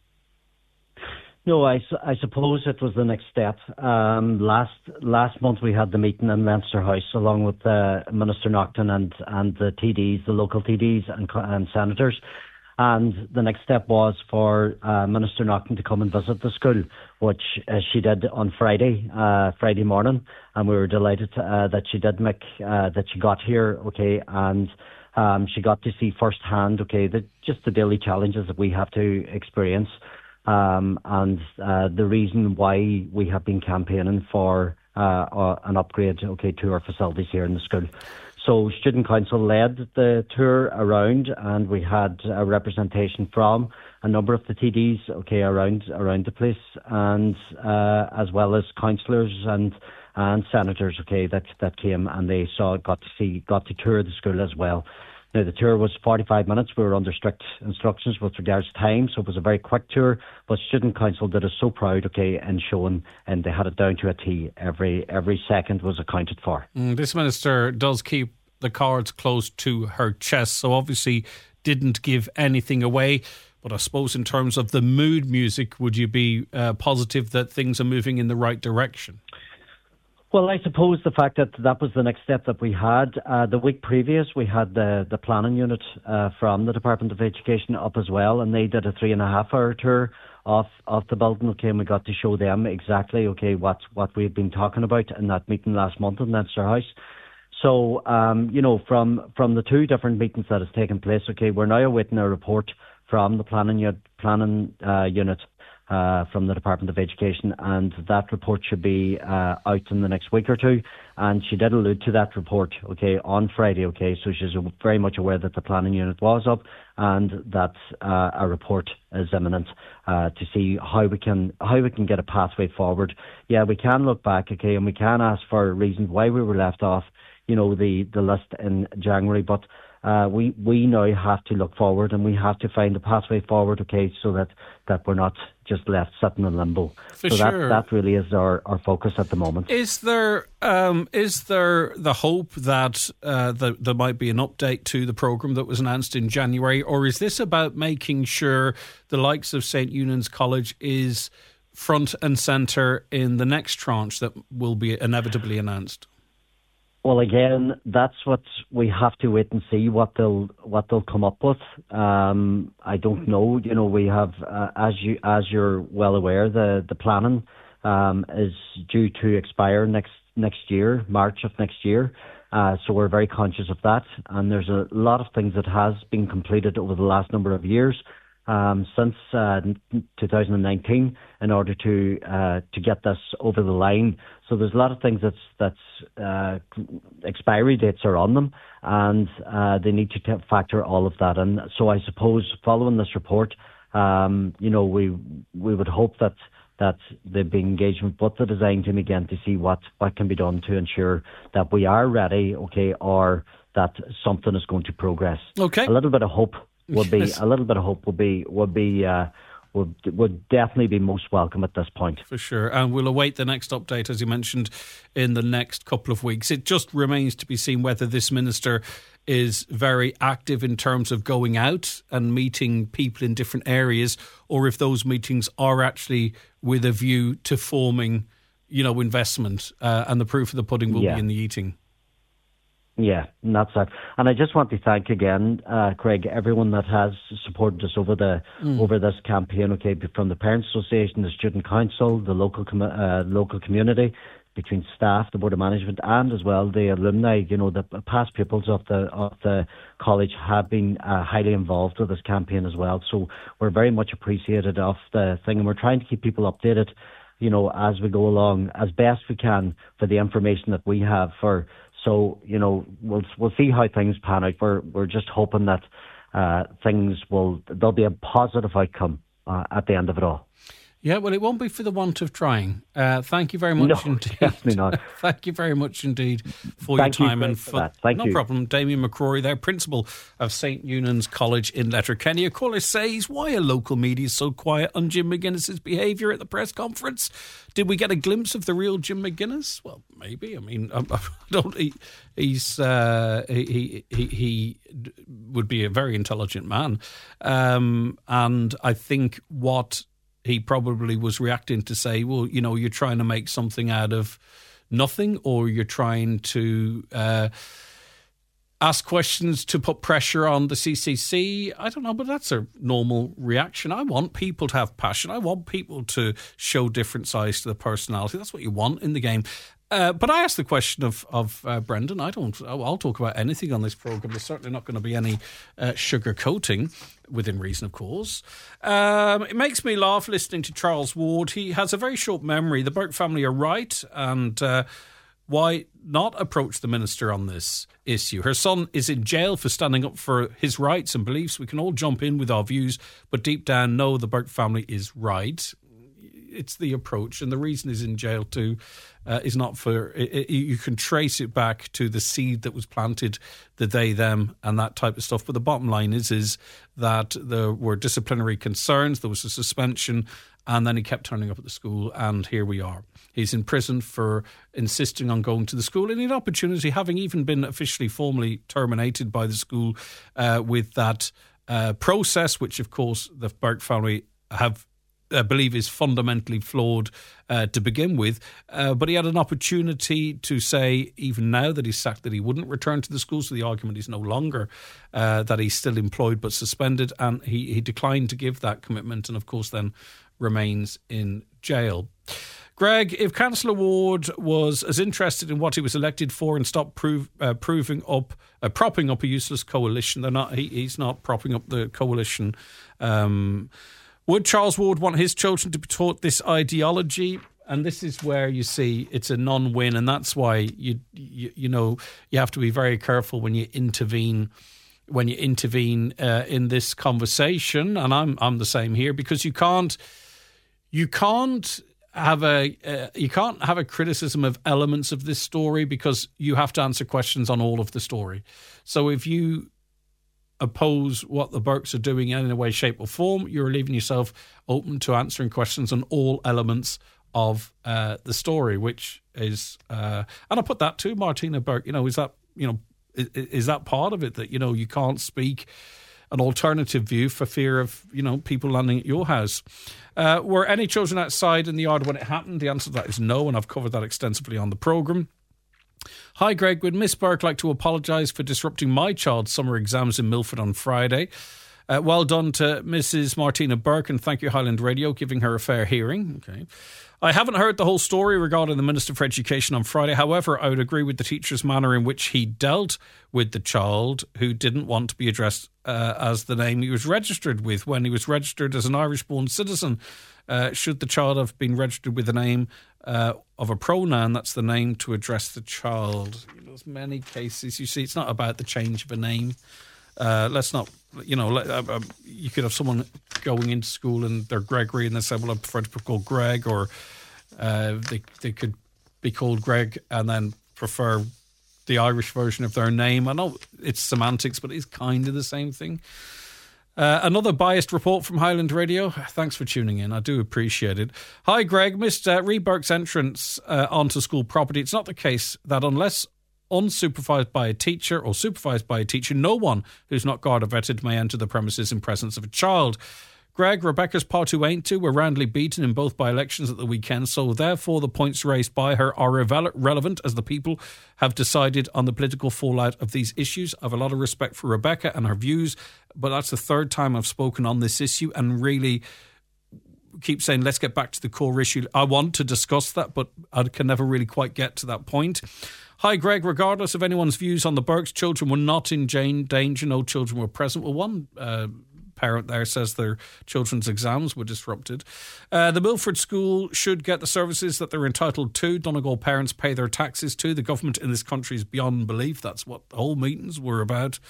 No, I suppose it was the next step. Last month we had the meeting in Leinster House along with Minister Naughton and the TDs, the local TDs and senators. And the next step was for Minister Naughton to come and visit the school, which she did on Friday morning. And we were delighted that she did that she got here, okay, and she got to see firsthand, okay, just the daily challenges that we have to experience, and the reason why we have been campaigning for an upgrade, okay, to our facilities here in the school. So Student Council led the tour around, and we had a representation from a number of the TDs, around the place, and as well as councillors and senators, that came, and they got to tour the school as well. Now, the tour was 45 minutes. We were under strict instructions with regards to time, so it was a very quick tour. But Student Council did us so proud, in showing, and they had it down to a T. Every second was accounted for. This minister does keep the cards close to her chest, so obviously didn't give anything away. But I suppose in terms of the mood music, would you be positive that things are moving in the right direction? Well, I suppose the fact that was the next step that we had. The week previous, we had the planning unit from the Department of Education up as well, and they did a 3.5-hour tour of the building, and we got to show them exactly, what we had been talking about in that meeting last month in Leinster House. So, from the two different meetings that has taken place, we're now awaiting a report from the planning unit from the Department of Education, and that report should be out in the next week or two. And she did allude to that report, on Friday, so she's very much aware that the planning unit was up and that a report is imminent to see how we can get a pathway forward. Yeah, we can look back, and we can ask for reasons why we were left off, the list in January, but we now have to look forward, and we have to find a pathway forward, so that we're not just left sitting in limbo. For sure. That really is our focus at the moment. Is there the hope that there might be an update to the programme that was announced in January, or is this about making sure the likes of St Eunan's College is front and centre in the next tranche that will be inevitably announced? Well, again, that's what we have to wait and see what they'll come up with. I don't know. We have, as you're well aware, the planning is due to expire next year, March of next year. So we're very conscious of that, and there's a lot of things that has been completed over the last number of years. Since 2019, in order to get this over the line. So there's a lot of things that's expiry dates are on them, and they need to factor all of that in. So I suppose following this report, we would hope that there'd be engagement with the design team again to see what can be done to ensure that we are ready, or that something is going to progress. Okay, a little bit of hope. Would definitely be most welcome at this point. For sure. And we'll await the next update, as you mentioned, in the next couple of weeks. It just remains to be seen whether this minister is very active in terms of going out and meeting people in different areas, or if those meetings are actually with a view to forming, investment, and the proof of the pudding will be in the eating. Yeah, and that's that. And I just want to thank again, Craig, everyone that has supported us over this campaign. From the Parents Association, the Student Council, the local community, between staff, the Board of Management, and as well the alumni. The past pupils of the college have been highly involved with this campaign as well. So we're very much appreciated of the thing, and we're trying to keep people updated, as we go along as best we can for the information that we have for. So, we'll see how things pan out. We're just hoping that there'll be a positive outcome at the end of it all. Yeah, well, it won't be for the want of trying. Thank you very much indeed. Definitely not. Thank you very much indeed for your time. And for that. Thank you. No problem. Damien McCrory there, Principal of St Eunan's College in Letterkenny. A caller says, why are local media so quiet on Jim McGuinness's behaviour at the press conference? Did we get a glimpse of the real Jim McGuinness? Well, maybe. I mean, he would be a very intelligent man. And I think what he probably was reacting to say, well, you're trying to make something out of nothing, or you're trying to ask questions to put pressure on the CCC. I don't know, but that's a normal reaction. I want people to have passion. I want people to show different sides to the personality. That's what you want in the game. But I asked the question of Brendan. I'll talk about anything on this programme. There's certainly not going to be any sugar coating, within reason, of course. It makes me laugh listening to Charles Ward. He has a very short memory. The Burke family are right, and why not approach the minister on this issue? Her son is in jail for standing up for his rights and beliefs. We can all jump in with our views, but deep down, no, the Burke family is right. It's the approach, and the reason he's in jail too is not for... you can trace it back to the seed that was planted, the they, them, and that type of stuff. But the bottom line is that there were disciplinary concerns, there was a suspension, and then he kept turning up at the school, and here we are. He's in prison for insisting on going to the school, and an opportunity, having even been officially formally terminated by the school with that process, which of course the Burke family believe is fundamentally flawed to begin with. But he had an opportunity to say, even now that he's sacked, that he wouldn't return to the school. So the argument is no longer that he's still employed but suspended. And he declined to give that commitment, and of course then remains in jail. Greg, if Councillor Ward was as interested in what he was elected for and stopped propping up a useless coalition, he's not propping up the coalition. Would Charles Ward want his children to be taught this ideology? And this is where you see it's a non-win, and that's why you have to be very careful when you intervene. In this conversation, and I'm the same here, because you can't have a criticism of elements of this story, because you have to answer questions on all of the story. So if you oppose what the Burkes are doing in a way, shape or form, you're leaving yourself open to answering questions on all elements of the story, which is and I put that to Martina Burke. Is that part of it, that you can't speak an alternative view for fear of people landing at your house? Were any children outside in the yard when it happened? The answer to that is no, and I've covered that extensively on the programme. Hi Greg, would Miss Burke like to apologise for disrupting my child's summer exams in Milford on Friday? Well done to Mrs. Martina Burke, and thank you Highland Radio giving her a fair hearing. Okay. I haven't heard the whole story regarding the Minister for Education on Friday. However, I would agree with the teacher's manner in which he dealt with the child who didn't want to be addressed as the name he was registered with when he was registered as an Irish-born citizen. Should the child have been registered with the name of a pronoun, that's the name to address the child. There's many cases. You see, it's not about the change of a name. Let's not, you could have someone going into school and they're Gregory and they say, well, I prefer to be called Greg, or they could be called Greg and then prefer the Irish version of their name. I know it's semantics, but it's kind of the same thing. Another biased report from Highland Radio. Thanks for tuning in. I do appreciate it. Hi, Greg. Missed Reid Burke's entrance onto school property. It's not the case that unless unsupervised by a teacher or supervised by a teacher, no one who's not guard or vetted may enter the premises in presence of a child. Greg, Rebecca's Partu ain't to were roundly beaten in both by-elections at the weekend, so therefore the points raised by her are relevant as the people have decided on the political fallout of these issues. I have a lot of respect for Rebecca and her views, but that's the third time I've spoken on this issue and really keep saying, let's get back to the core issue. I want to discuss that, but I can never really quite get to that point. Hi, Greg. Regardless of anyone's views on the Burkes, children were not in danger. No children were present. Well, one parent there says their children's exams were disrupted. The Milford School should get the services that they're entitled to. Donegal parents pay their taxes too. The government in this country is beyond belief. That's what the whole meetings were about.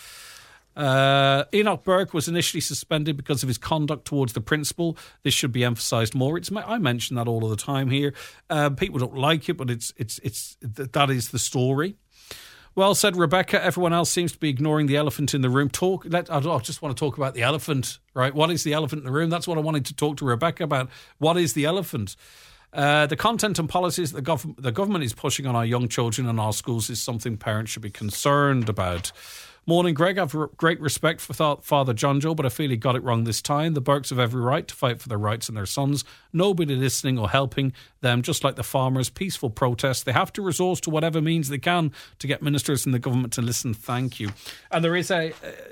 Enoch Burke was initially suspended because of his conduct towards the principal. This should be emphasised more. I mention that all of the time here. People don't like it, but that is the story. Well said, Rebecca. Everyone else seems to be ignoring the elephant in the room. I just want to talk about the elephant, right? What is the elephant in the room? That's what I wanted to talk to Rebecca about. What is the elephant? The content and policies that the government is pushing on our young children and our schools is something parents should be concerned about. Morning, Greg. I have great respect for Father John Joe, but I feel he got it wrong this time. The Burkes have every right to fight for their rights and their sons. Nobody listening or helping them, just like the farmers. Peaceful protests. They have to resort to whatever means they can to get ministers in the government to listen. Thank you. And there is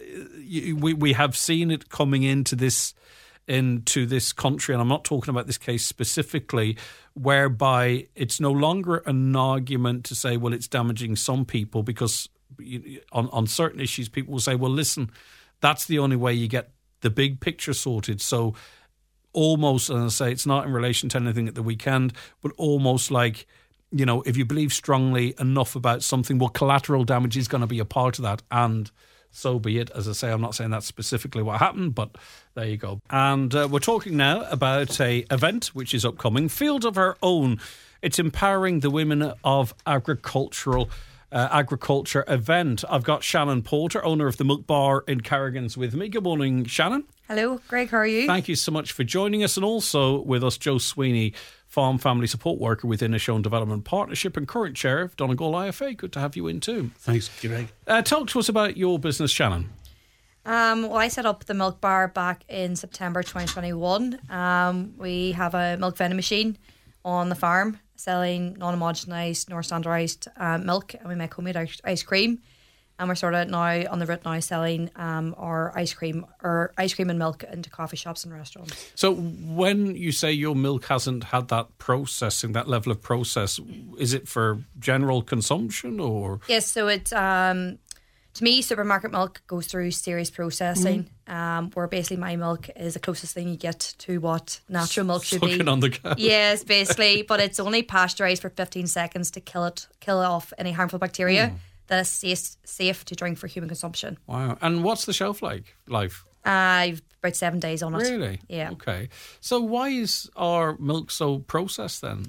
we have seen it coming into this country, and I'm not talking about this case specifically, whereby it's no longer an argument to say, well, it's damaging some people, because on certain issues people will say, well, listen, that's the only way you get the big picture sorted. So almost, and I say it's not in relation to anything at the weekend, but almost like if you believe strongly enough about something, well, collateral damage is going to be a part of that, and so be it. As I say, I'm not saying that's specifically what happened, but there you go. And we're talking now about a event which is upcoming, Field of Our Own. It's empowering the women of agriculture event. I've got Shannon Poulter, owner of the Milk Bar in Carrigan's, with me. Good morning, Shannon. Hello, Greg, how are you? Thank you so much for joining us. And also with us, Joe Sweeney, Farm Family Support Worker within Inishowen Development Partnership and current chair of Donegal IFA. Good to have you in too. Thanks, Greg. Talk to us about your business, Shannon. Well, I set up the Milk Bar back in September 2021. We have a milk vending machine on the farm selling non-homogenised nor standardised milk, and we make homemade ice cream. And we're sort of now on the route now selling our ice cream and milk into coffee shops and restaurants. So when you say your milk hasn't had that processing, that level of process, is it for general consumption or? Yes, so it's to me, supermarket milk goes through serious processing. Where basically my milk is the closest thing you get to what natural milk should be. Sucking on the cow. Yes, basically, but it's only pasteurised for 15 seconds to kill off any harmful bacteria. That is safe to drink for human consumption. Wow. And what's the shelf life? I've about 7 days on it. Really? Yeah. Okay. So why is our milk so processed then?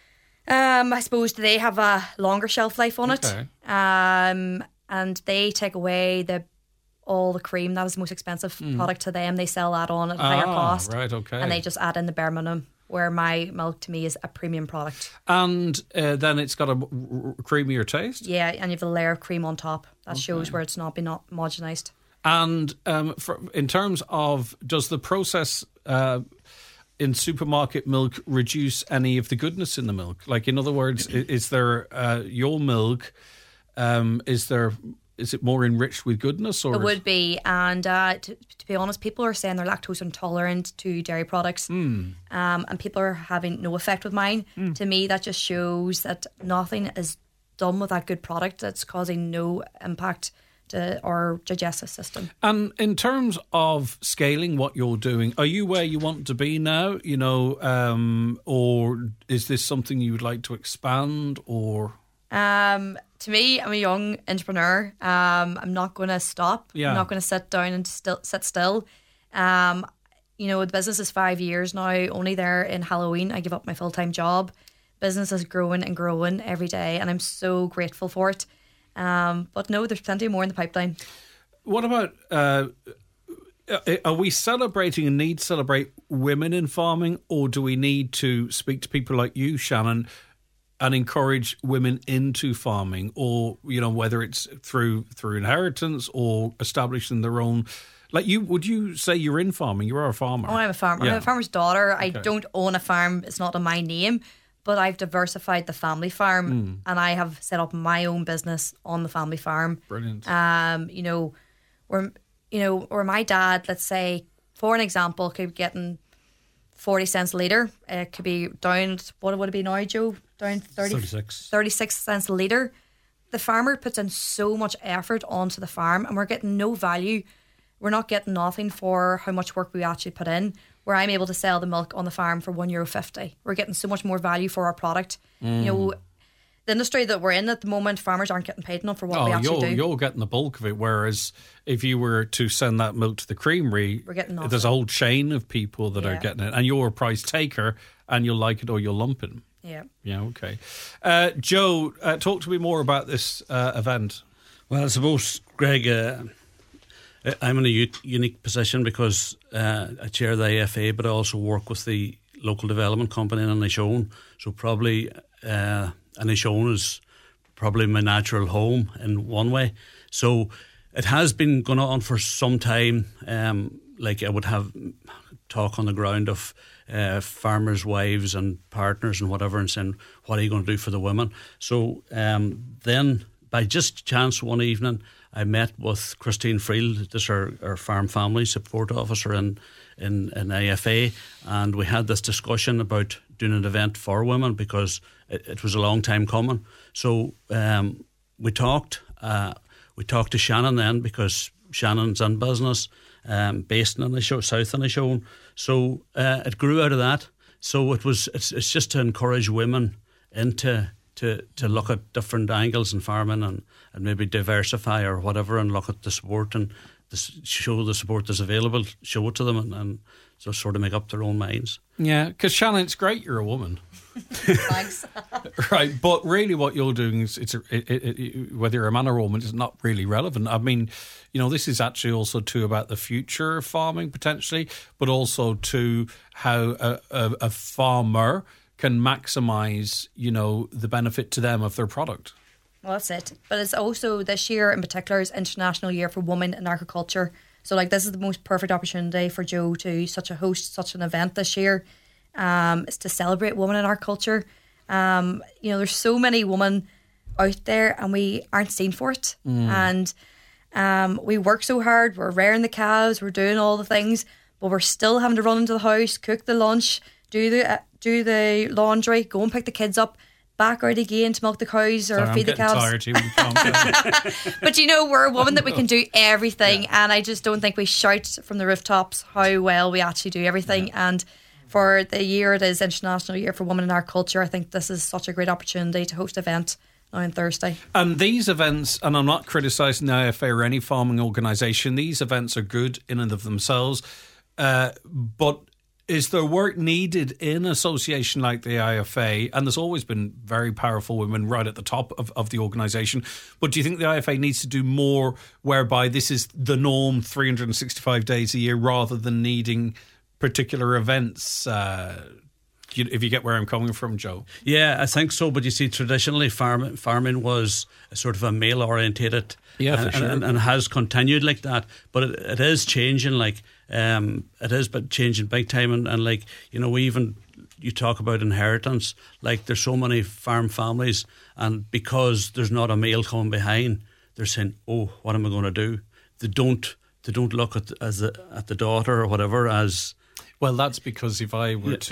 I suppose they have a longer shelf life on it. And they take away all the cream. That is the most expensive product to them. They sell that on at a higher cost. Right, okay. And they just add in the bare minimum, where my milk to me is a premium product. And then it's got a creamier taste? Yeah, and you have a layer of cream on top. That shows where it's not been homogenised. And in terms of, does the process in supermarket milk reduce any of the goodness in the milk? Like, in other words, is there your milk, is it more enriched with goodness? Or it would be, and to be honest, people are saying they're lactose intolerant to dairy products, and people are having no effect with mine. To me, that just shows that nothing is done with that good product that's causing no impact to our digestive system. And in terms of scaling what you're doing, are you where you want to be now? Or is this something you would like to expand? Or to me, I'm a young entrepreneur. I'm not going to stop. Yeah. I'm not going to sit down and sit still. The business is 5 years now. Only there in Halloween, I give up my full-time job. Business is growing and growing every day, and I'm so grateful for it. But no, there's plenty more in the pipeline. What about, are we celebrating and need to celebrate women in farming, or do we need to speak to people like you, Shannon, and encourage women into farming, or whether it's through inheritance or establishing their own? Like would you say you're in farming? You are a farmer. Oh, I'm a farmer. Yeah. I'm a farmer's daughter. Okay. I don't own a farm. It's not on my name, but I've diversified the family farm, and I have set up my own business on the family farm. Brilliant. Where my dad, let's say, for an example, could be getting 40 cents a litre. It could be down, what would it be now, Joe? Down 36 cents a litre. The farmer puts in so much effort onto the farm, and we're getting no value. We're not getting nothing for how much work we actually put in, where I'm able to sell the milk on the farm for €1.50. We're getting so much more value for our product. The industry that we're in at the moment, farmers aren't getting paid enough for what we actually do. You're getting the bulk of it, whereas if you were to send that milk to the creamery, we're getting nothing. There's a whole chain of people that are getting it, and you're a price taker, and you'll like it or you'll lump it. Yeah. Yeah, okay. Joe, talk to me more about this event. Well, I suppose, Greg, I'm in a unique position because I chair the AFA, but I also work with the local development company in Inishowen. So probably Inishowen is probably my natural home in one way. So it has been going on for some time. Like I would have talk on the ground of farmers' wives and partners and whatever, and saying, what are you going to do for the women? So then by just chance one evening, I met with Christine Friel, this our farm family support officer in AFA, and we had this discussion about doing an event for women because it was a long time coming. So we talked to Shannon then, because Shannon's in business, based in Inishowen, South Inishowen. So it grew out of that. So it's just to encourage women into to look at different angles in farming and maybe diversify or whatever, and look at the support and show the support that's available, show it to them, and so sort of make up their own minds. Yeah, because Shannon, it's great you're a woman. Thanks. Right, but really what you're doing is, whether you're a man or a woman, is not really relevant. I mean, this is actually also too about the future of farming potentially, but also to how a farmer can maximise, the benefit to them of their product. Well, that's it. But it's also, this year in particular is International Year for Women in Agriculture. So this is the most perfect opportunity for Joe to host such an event this year. Is to celebrate women in our culture. There's so many women out there and we aren't seen for it. And we work so hard, we're rearing the calves, we're doing all the things, but we're still having to run into the house, cook the lunch, do the laundry, go and pick the kids up, back out again to milk the cows or feed the calves. But we're a woman that we can do everything, and I just don't think we shout from the rooftops how well we actually do everything. And for the year it is International Year for Women in Our Culture, I think this is such a great opportunity to host an event on Thursday. And these events, and I'm not criticising the IFA or any farming organisation, these events are good in and of themselves, but is there work needed in an association like the IFA? And there's always been very powerful women right at the top of the organisation. But do you think the IFA needs to do more whereby this is the norm 365 days a year rather than needing particular events? If you get where I'm coming from, Joe. Yeah, I think so. But you see, traditionally farming was a sort of a male orientated, for sure, and has continued like that. But it is changing. It is, but changing big time. And you talk about inheritance. There's so many farm families, and because there's not a male coming behind, they're saying, "Oh, what am I going to do?" They don't look at the daughter or whatever as. Well, that's because if I were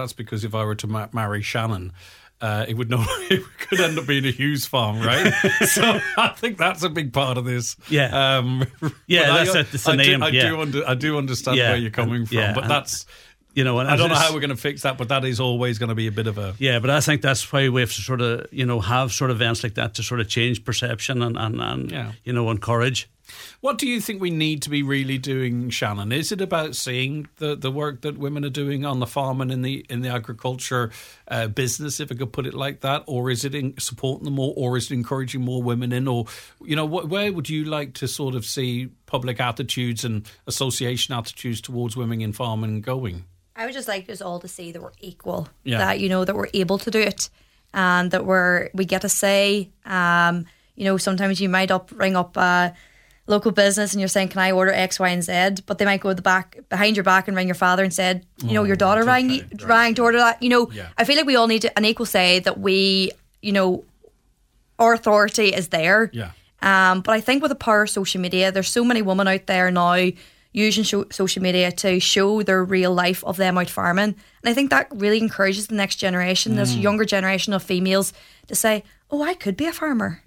to marry Shannon, it could end up being a Hughes farm, right? So I think that's a big part of this. Yeah, that's it. It's the name. I do understand where you're coming from, but that's. And I don't know how we're going to fix that, but that is always going to be a bit of a... Yeah, but I think that's why we have to sort of, have sort of events like that to sort of change perception and encourage. What do you think we need to be really doing, Shannon? Is it about seeing the work that women are doing on the farm and in the agriculture business, if I could put it like that, or is it supporting them more, or is it encouraging more women in, or where would you like to sort of see public attitudes and association attitudes towards women in farming going? I would just like us all to see that we're equal, that that we're able to do it, and that we get a say. Sometimes you might ring up local business and you're saying, can I order X, Y and Z, but they might go behind your back and ring your father and said, your daughter rang to order that. I feel like we all need an equal say, that we, our authority is there. But I think with the power of social media, there's so many women out there now using social media to show their real life of them out farming, and I think that really encourages the next generation, this younger generation of females, to say, oh, I could be a farmer.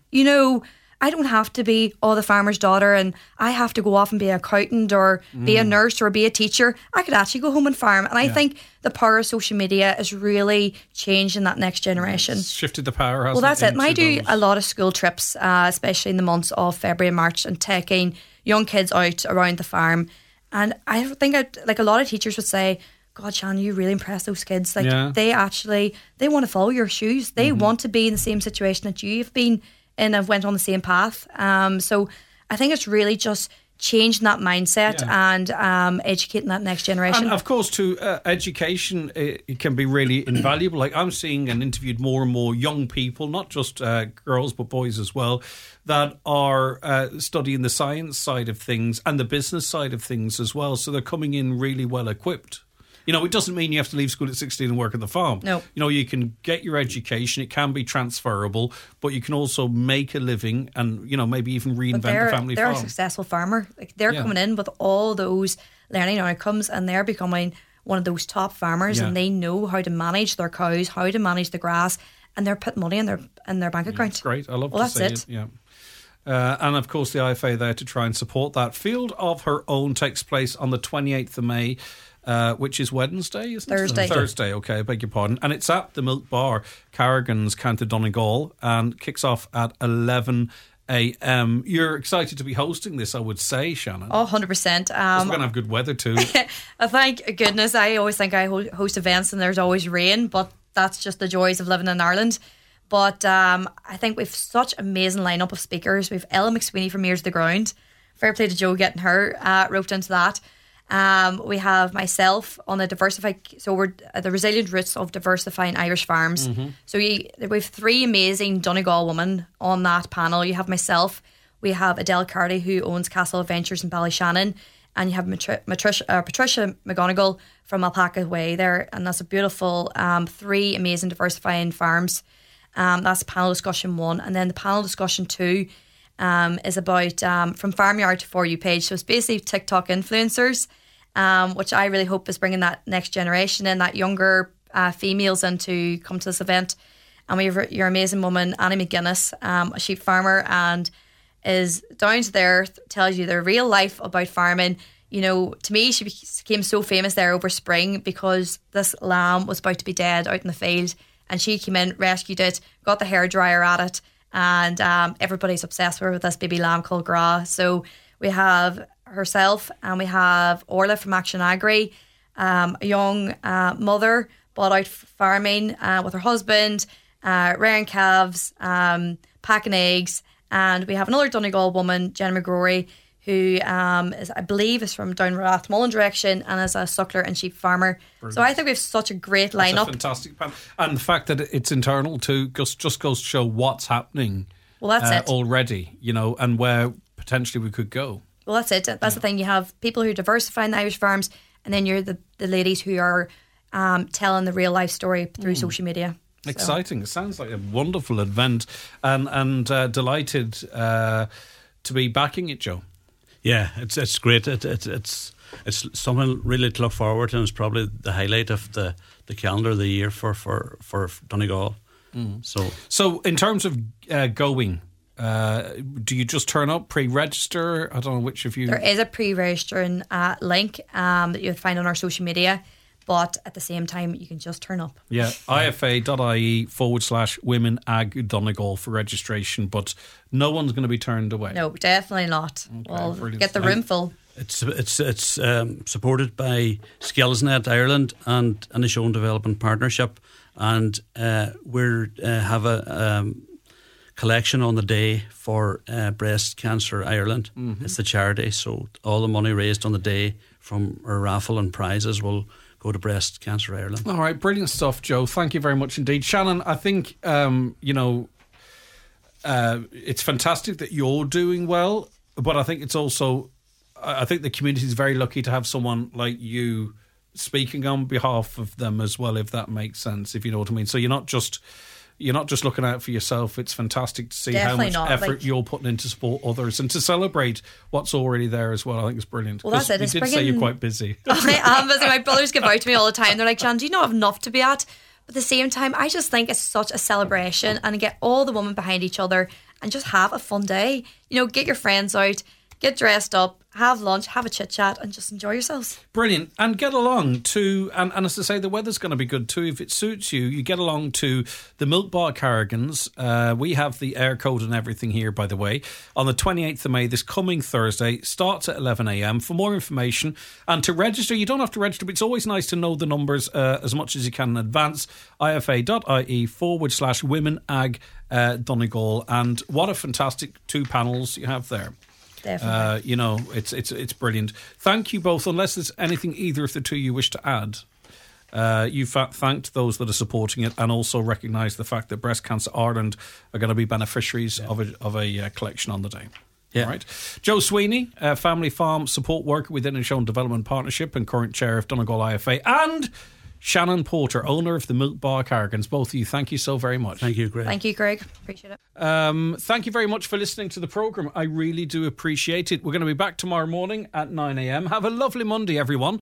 I don't have to be the farmer's daughter and I have to go off and be an accountant or be a nurse or be a teacher. I could actually go home and farm. And I think the power of social media is really changing that next generation. It's shifted the power, hasn't it? Well, that's it. And I do a lot of school trips, especially in the months of February and March, and taking young kids out around the farm. And I think a lot of teachers would say, God, Shannon, you really impress those kids. They want to follow your shoes. They want to be in the same situation that you've been and have went on the same path. So I think it's really just changing that mindset and educating that next generation. And of course, too, education it can be really invaluable. Like I'm seeing and interviewed more and more young people, not just girls but boys as well, that are studying the science side of things and the business side of things as well. So they're coming in really well equipped. It doesn't mean you have to leave school at 16 and work at the farm. No. You can get your education. It can be transferable, but you can also make a living and, maybe even reinvent the family farm. They're a successful farmer. They're coming in with all those learning outcomes and they're becoming one of those top farmers, and they know how to manage their cows, how to manage the grass, and they're putting money in their bank account. That's great. I love to see it. Yeah. And of course, the IFA there to try and support that. Field of Her Own takes place on the 28th of May. which is Wednesday, isn't Thursday. it? Thursday, okay, I beg your pardon. And it's at the Milk Bar, Carrigan's, County Donegal, and kicks off at 11 a.m. You're excited to be hosting this, I would say, Shannon. Oh, 100%. We're going to have good weather too. Thank goodness. I always think I host events and there's always rain, but that's just the joys of living in Ireland. But I think we've such an amazing lineup of speakers. We've Ella McSweeney from Ears to the Ground. Fair play to Joe getting her roped into that. We have myself on the we're the resilient roots of diversifying Irish farms. Mm-hmm. So we have 3 amazing Donegal women on that panel. You have myself, we have Adele Carty, who owns Castle Adventures in Ballyshannon, and you have Patricia McGonigal from Alpaca Way there, and that's a beautiful 3 amazing diversifying farms. That's panel discussion 1, and then the panel discussion 2 is about from farmyard to For You page. So it's basically TikTok influencers, which I really hope is bringing that next generation and that younger females in to come to this event. And we have your amazing woman, Annie McGuinness, a sheep farmer, and is down to the earth, tells you the real life about farming. You know, to me, she became so famous there over spring because this lamb was about to be dead out in the field, and she came in, rescued it, got the hairdryer at it, and everybody's obsessed with this baby lamb called Gra. So we have herself, and we have Orla from Action Agri, a young mother, bought out farming with her husband, rearing calves, packing eggs, and we have another Donegal woman, Jenna McGrory, who I believe is from down Rathmullen direction and is a suckler and sheep farmer. Brilliant. So I think we have such a great lineup. That's a fantastic panel. And the fact that it's internal too just goes to show what's happening. Well, that's it already, you know, and where potentially we could go. Well, that's it. That's the thing. You have people who diversify in the Irish farms, and then you're the ladies who are telling the real life story through social media. Exciting. It sounds like a wonderful event, and delighted to be backing it, Joe. Yeah, it's great. It's something really to look forward to, and it's probably the highlight of the calendar of the year for Donegal. Mm. So in terms of going, do you just turn up, pre-register? I don't know which of you. There is a pre-registering link that you would find on our social media, but at the same time, you can just turn up. Yeah, ifa.ie/Women Ag Donegal for registration, but no one's going to be turned away. No, definitely not. Okay, we'll get the room full. It's supported by SkillsNet Ireland and the Shown Development Partnership, and we have a collection on the day for Breast Cancer Ireland. Mm-hmm. It's the charity, so all the money raised on the day from our raffle and prizes will go to Breast Cancer Ireland. All right, brilliant stuff, Joe. Thank you very much indeed. Shannon, I think, it's fantastic that you're doing well, but I think it's also, I think the community is very lucky to have someone like you speaking on behalf of them as well, if that makes sense, if you know what I mean. So you're not just looking out for yourself. It's fantastic to see Definitely how much effort you're putting in to support others and to celebrate what's already there as well. I think it's brilliant. Well, that's it. You did say you're quite busy. I am busy. My brothers give out to me all the time. They're like, Jan, do you not have enough to be at? But at the same time, I just think it's such a celebration, and get all the women behind each other and just have a fun day. You know, get your friends out, get dressed up, have lunch, have a chit chat, and just enjoy yourselves. Brilliant. And get along to, and as I say, the weather's going to be good too. If it suits you, you get along to the Milk Bar Carrigans. We have the air code and everything here, by the way, on the 28th of May, this coming Thursday. Starts at 11 a.m. For more information and to register, you don't have to register, but it's always nice to know the numbers as much as you can in advance. ifa.ie/Women Ag Donegal. And what a fantastic 2 panels you have there. Definitely. It's brilliant. Thank you both. Unless there's anything either of the two you wish to add, you've thanked those that are supporting it, and also recognised the fact that Breast Cancer Ireland are going to be beneficiaries of a collection on the day. Yeah. All right. Joe Sweeney, family farm support worker within the Shown Development Partnership and current chair of Donegal IFA, and Shannon Porter, owner of the Milk Bar Carrigans. Both of you, thank you so very much. Thank you, Greg. Thank you, Greg. Appreciate it. Thank you very much for listening to the programme. I really do appreciate it. We're going to be back tomorrow morning at 9 a.m. Have a lovely Monday, everyone.